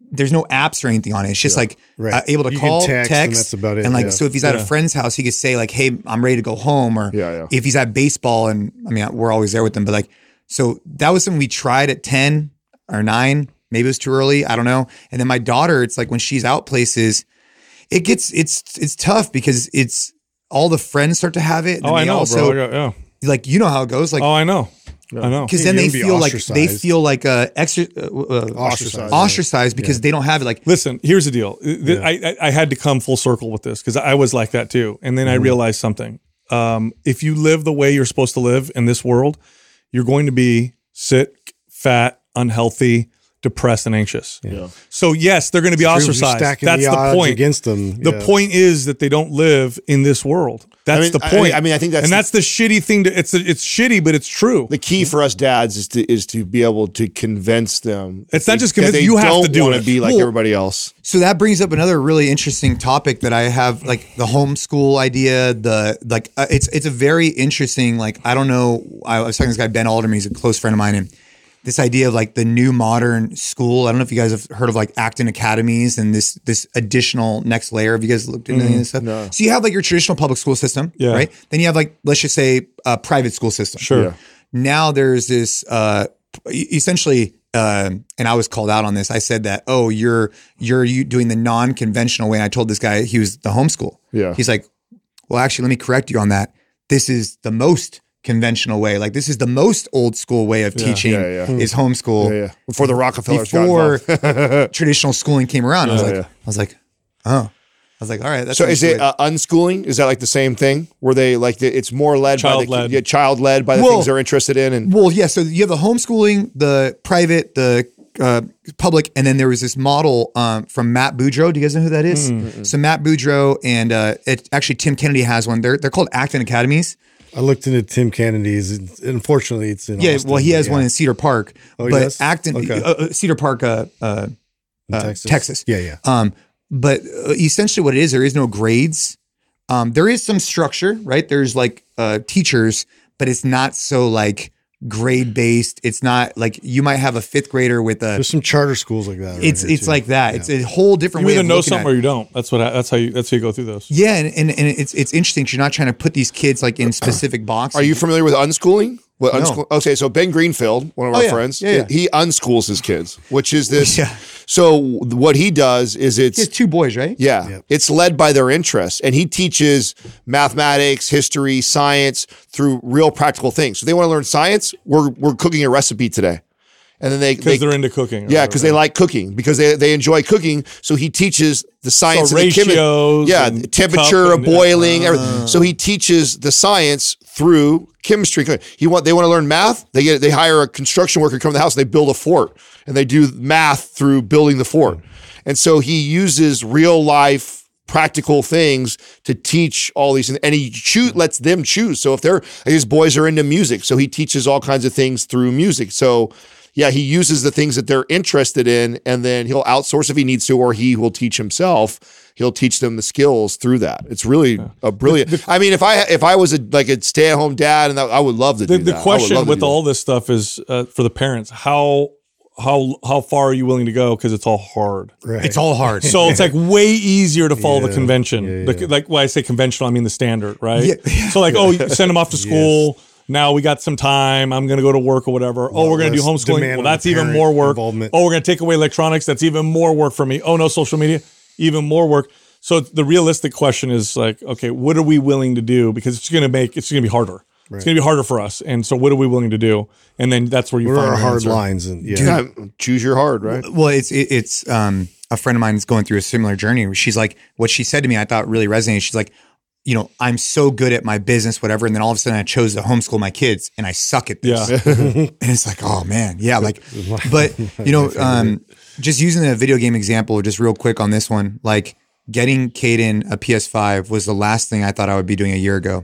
there's no apps or anything on it. It's just like Right. uh, able to You can call, text, text, and that's about it, And like, yeah. so if he's at Yeah. a friend's house, he could say like, "Hey, I'm ready to go home," or Yeah, yeah. if he's at baseball, and I mean, we're always there with them. But like, so that was something we tried at ten or nine. Maybe it was too early. I don't know. And then my daughter, it's like when she's out places, it gets it's it's tough because it's all the friends start to have it. And Oh, then I they know, also, bro. I got- yeah. Like you know how it goes. Like Oh, I know. I know. because Yeah, then you they can be feel like they ostracized. feel like uh, extra uh, uh, Ostracized. ostracized because they don't have it. Like Listen, here's the deal. Th- I, I I had to come full circle with this because I was like that too, and then I realized something. Um, if you live the way you're supposed to live in this world, you're going to be sick, fat, unhealthy, depressed, and anxious. Yeah. So yes, they're going to be You're ostracized. stacking That's the the, odds point. against them. The Yeah. point is that they don't live in this world. That's I mean, the I- point. I mean, I think that's and the- that's the shitty thing. To it's it's shitty, but it's true. The key for us dads is to is to be able to convince them. It's not that just they- convince- that they you have to don't do wanna it. be like Well- everybody else. so that brings up another really interesting topic that I have, like the homeschool idea. The like uh, it's it's a very interesting. Like I don't know. I was talking to this guy Ben Alderman. He's a close friend of mine, and this idea of like the new modern school. I don't know if you guys have heard of like Acton Academies and this this additional next layer. Have you guys looked into any of this stuff? no. So you have like your traditional public school system, Yeah. right? Then you have like let's just say a private school system. Sure. Yeah. Now there's this uh, e- essentially, uh, and I was called out on this. I said that, oh, you're you're you doing the non-conventional way. And I told this guy he was the homeschool. Yeah. He's like, well, actually, let me correct you on that. This is the most conventional way. Like this is the most old school way of teaching yeah, yeah. is homeschool. Yeah, yeah. Before the Rockefellers got Before involved. traditional schooling came around, I was Yeah, like, yeah. I was like, oh, I was like, all right. That's So is it interesting. uh, unschooling? Is that like the same thing? Where they like the, it's more led by the Child-led. yeah, child led by the Well- things they're interested in, and Well, yeah. So you have the homeschooling, the private, the uh, public, and then there was this model um, from Matt Boudreau. Do you guys know who that is? So Matt Boudreau and uh, it actually Tim Kennedy has one. They're they're called Acton Academies. I looked into Tim Kennedy's. and Unfortunately, it's in Yeah. Austin, well, he has yeah. one in Cedar Park, Oh, he but does? Acton, Okay. uh, uh, Cedar Park, uh, uh, In uh, Texas. Texas. Yeah, yeah. Um, but uh, essentially, what it is, there is no grades. Um, there is some structure, right? There's like uh, teachers, but it's not so like grade based. It's not like you might have a fifth grader with a. There's some charter schools like that. around It's here, it's too. like that. It's a whole different You way either of know looking something at or it. you don't. That's what. That's how you. That's how you go through those. Yeah, and, and, and it's it's interesting because you're not trying to put these kids like in specific boxes. are you familiar with unschooling? What No. unschool- Okay, so Ben Greenfield, one of Oh, our yeah. friends, Yeah, yeah. he unschools his kids, which is this. Yeah. So what he does is it's He has two boys, right? Yeah. Yep. It's led by their interests. And he teaches mathematics, history, science through real practical things. So they want to learn science. We're, we're cooking a recipe today. And then they, Because they they're into cooking. or yeah, because they whatever. like cooking, because they, they enjoy cooking. So he teaches the science So and the chemi- ratios yeah, and temperature cup of and- boiling. everything. So he teaches the science through chemistry. He want they want to learn math. They get they hire a construction worker to come to the house and they build a fort, and they do math through building the fort. And so he uses real life practical things to teach all these, and he choose lets them choose. So if they're his boys are into music, so he teaches all kinds of things through music. So yeah, he uses the things that they're interested in, and then he'll outsource if he needs to, or he will teach himself. He'll teach them the skills through that. It's really a brilliant. I mean, if I if I was a like a stay at home dad, and that, I would love to The, do the that. I would question love to with do that. all this stuff is uh, for the parents: how how how far are you willing to go? Because it's all hard. Right. It's all hard. So it's like way easier to follow the Yeah, convention. yeah, The- yeah. like when I say conventional, I mean the standard, right? Yeah. So like, oh, you send them off to school. Now we got some time. I'm going to go to work or whatever. Oh, we're going to do less homeschooling. demand Well, on that's the even parent more work. involvement. Oh, we're going to take away electronics. That's even more work for me. Oh, no social media, even more work. So the realistic question is like, okay, what are we willing to do? Because it's going to make it's going to be harder. It's going to be harder for us. And so, what are we willing to do? And then that's where you What find are our your hard answer. lines? And yeah, Yeah, choose your hard, right? Well, it's it, it's um, a friend of mine is going through a similar journey. Where she's like, what she said to me, I thought really resonated. She's like, you know, I'm so good at my business, whatever, and then all of a sudden I chose to homeschool my kids, and I suck at this. Yeah. And it's like, oh man, yeah, like, but you know, um, just using the video game example, just real quick on this one, like getting Caden a P S five was the last thing I thought I would be doing a year ago,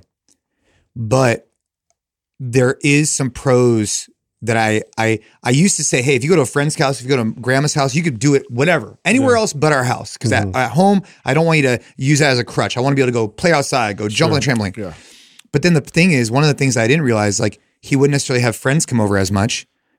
but there is some pros that I I I used to say, hey, if you go to a friend's house, if you go to grandma's house, you could do it whatever, anywhere else but our house. Because at, at home, I don't want you to use that as a crutch. I want to be able to go play outside, go jump on the trampoline. Yeah. But then the thing is, one of the things I didn't realize, like he wouldn't necessarily have friends come over as much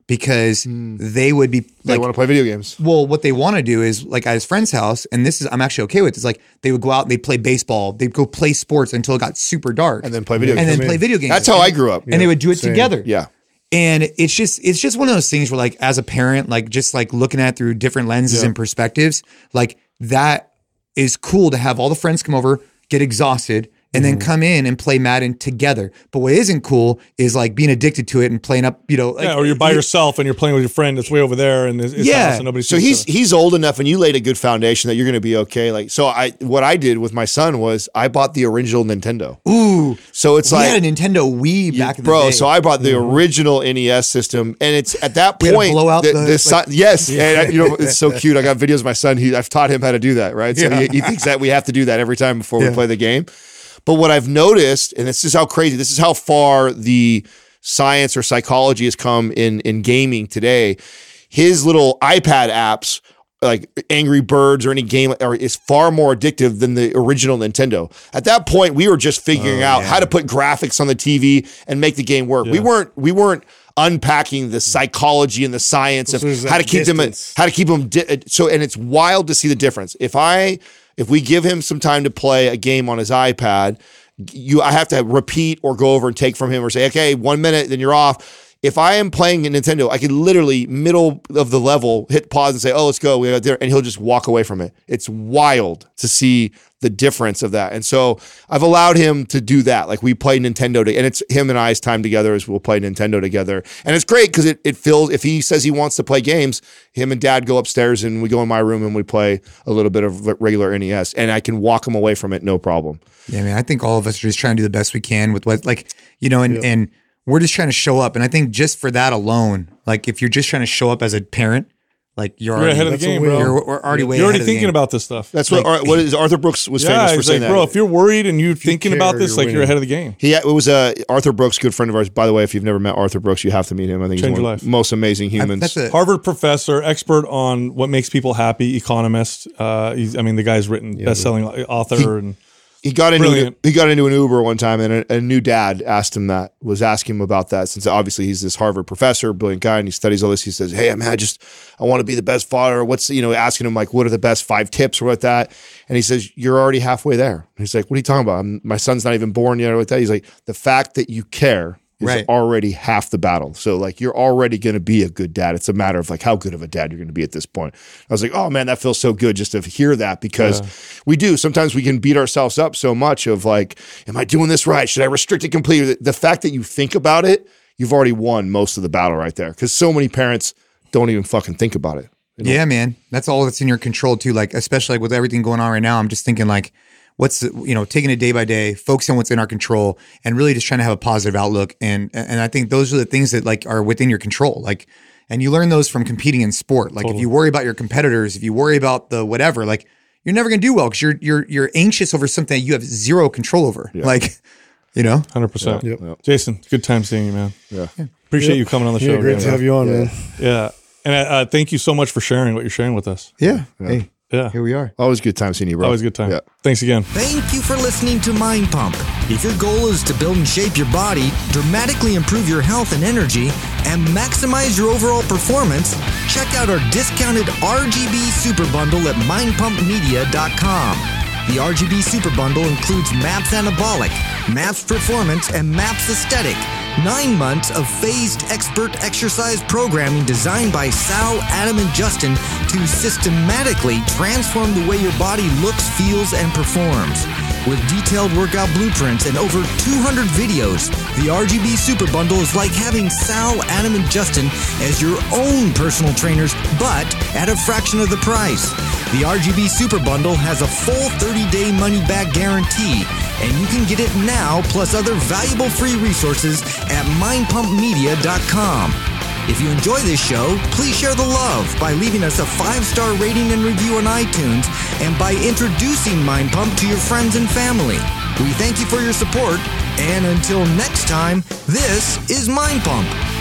because they would be They like, want to play video games. well, what they want to do is like at his friend's house, and this is I'm actually okay with. Is like they would go out and they'd play baseball, they'd go play sports until it got super dark, And then play video and games. then play video games. That's how I grew up. and they would do it same. together. Yeah. And it's just it's just one of those things where like as a parent, like just like looking at it through different lenses and perspectives, like that is cool to have all the friends come over, get exhausted, and then come in and play Madden together. But what isn't cool is like being addicted to it and playing up, you know, like, Yeah, or you're by yourself and you're playing with your friend that's way over there and his, his Yeah. house and nobody So sees he's each other. he's old enough, and you laid a good foundation that you're going to be okay. Like, so I what I did with my son was I bought the original Nintendo. ooh, So it's we like, had a Nintendo Wii back in the bro. day. So I bought the original N E S system, and it's at that We had to point. blow out the, the- the si- like- yes, and I, you know it's so cute. I got videos of my son. He I've taught him how to do that. Right, so he, he thinks that we have to do that every time before we Yeah. play the game. But what I've noticed, and this is how crazy, this is how far the science or psychology has come in in gaming today. His little iPad apps, like Angry Birds or any game, are, is far more addictive than the original Nintendo. At that point, we were just figuring out how to put graphics on the T V and make the game work. We weren't we weren't unpacking the psychology and the science of there's how to that keep them distance. how to keep them di- so and it's wild to see the difference. If I if we give him some time to play a game on his iPad, you I have to repeat or go over and take from him or say, okay, one minute, then you're off. If I am playing a Nintendo, I could literally middle of the level hit pause and say, "Oh, let's go," we got there, and he'll just walk away from it. It's wild to see the difference of that, and so I've allowed him to do that. Like we play Nintendo, to, and it's him and I's time together as we'll play Nintendo together, and it's great because it it feels. If he says he wants to play games, him and Dad go upstairs and we go in my room and we play a little bit of regular N E S, and I can walk him away from it, no problem. Yeah, man, I think all of us are just trying to do the best we can with what, like, you know, and, and we're just trying to show up. And I think just for that alone, like, if you're just trying to show up as a parent, like, you're, You're already ahead of the That's a game, win. bro. You're, we're already way You're already ahead of the thinking game. about this stuff. That's what what is Arthur Brooks was yeah, famous for he's saying like, that. bro, if you're worried and you're thinking care, about this, you're like you're winning. ahead of the game. He it was uh, Arthur Brooks, good friend of ours. By the way, if you've never met Arthur Brooks, you have to meet him. I think Change he's one your of the life. most amazing humans. That's a, Harvard professor, expert on what makes people happy, economist. Uh, he's, I mean, the guy's written best-selling author and he got into Brilliant. he got into an Uber one time, and a, a new dad asked him that was asking him about that. Since obviously he's this Harvard professor, brilliant guy, and he studies all this. He says, "Hey, man, I just I want to be the best father. What's you know?" Asking him like, "What are the best five tips or what that?" And he says, "You're already halfway there." And he's like, "What are you talking about? I'm, my son's not even born yet or what that?" He's like, "The fact that you care is Right. already half the battle. So like you're already going to be a good dad. It's a matter of like how good of a dad you're going to be at this point." I was like, "Oh man, that feels so good just to hear that because we do sometimes we can beat ourselves up so much of like, am I doing this right? Should I restrict it completely?" The fact that you think about it, you've already won most of the battle right there because so many parents don't even fucking think about it. yeah, man, that's all that's in your control too. Like, especially like with everything going on right now, I'm just thinking like, what's the, you know, taking it day by day, focusing on what's in our control, and really just trying to have a positive outlook. And and I think those are the things that like are within your control. Like, and you learn those from competing in sport. Like, if you worry about your competitors, if you worry about the whatever, like you're never gonna do well because you're you're you're anxious over something that you have zero control over. Like, you know, one hundred percent. Yep. Jason, good time seeing you, man. Yeah. Appreciate you coming on the show. Yeah, great again, to have man. you on, man. Yeah. And uh, thank you so much for sharing what you're sharing with us. yeah. Hey, Yeah. here we are. Always a good time seeing you, bro. Always a good time. Yeah. Thanks again. Thank you for listening to Mind Pump. If your goal is to build and shape your body, dramatically improve your health and energy, and maximize your overall performance, check out our discounted R G B Super Bundle at mind pump media dot com. The R G B Super Bundle includes MAPS Anabolic, MAPS Performance, and MAPS Aesthetic. Nine months of phased expert exercise programming designed by Sal, Adam, and Justin to systematically transform the way your body looks, feels, and performs. With detailed workout blueprints and over two hundred videos, the R G B Super Bundle is like having Sal, Adam, and Justin as your own personal trainers, but at a fraction of the price. The R G B Super Bundle has a full thirty-day money-back guarantee, and you can get it now plus other valuable free resources at mind pump media dot com. If you enjoy this show, please share the love by leaving us a five-star rating and review on iTunes and by introducing Mind Pump to your friends and family. We thank you for your support, and until next time, this is Mind Pump.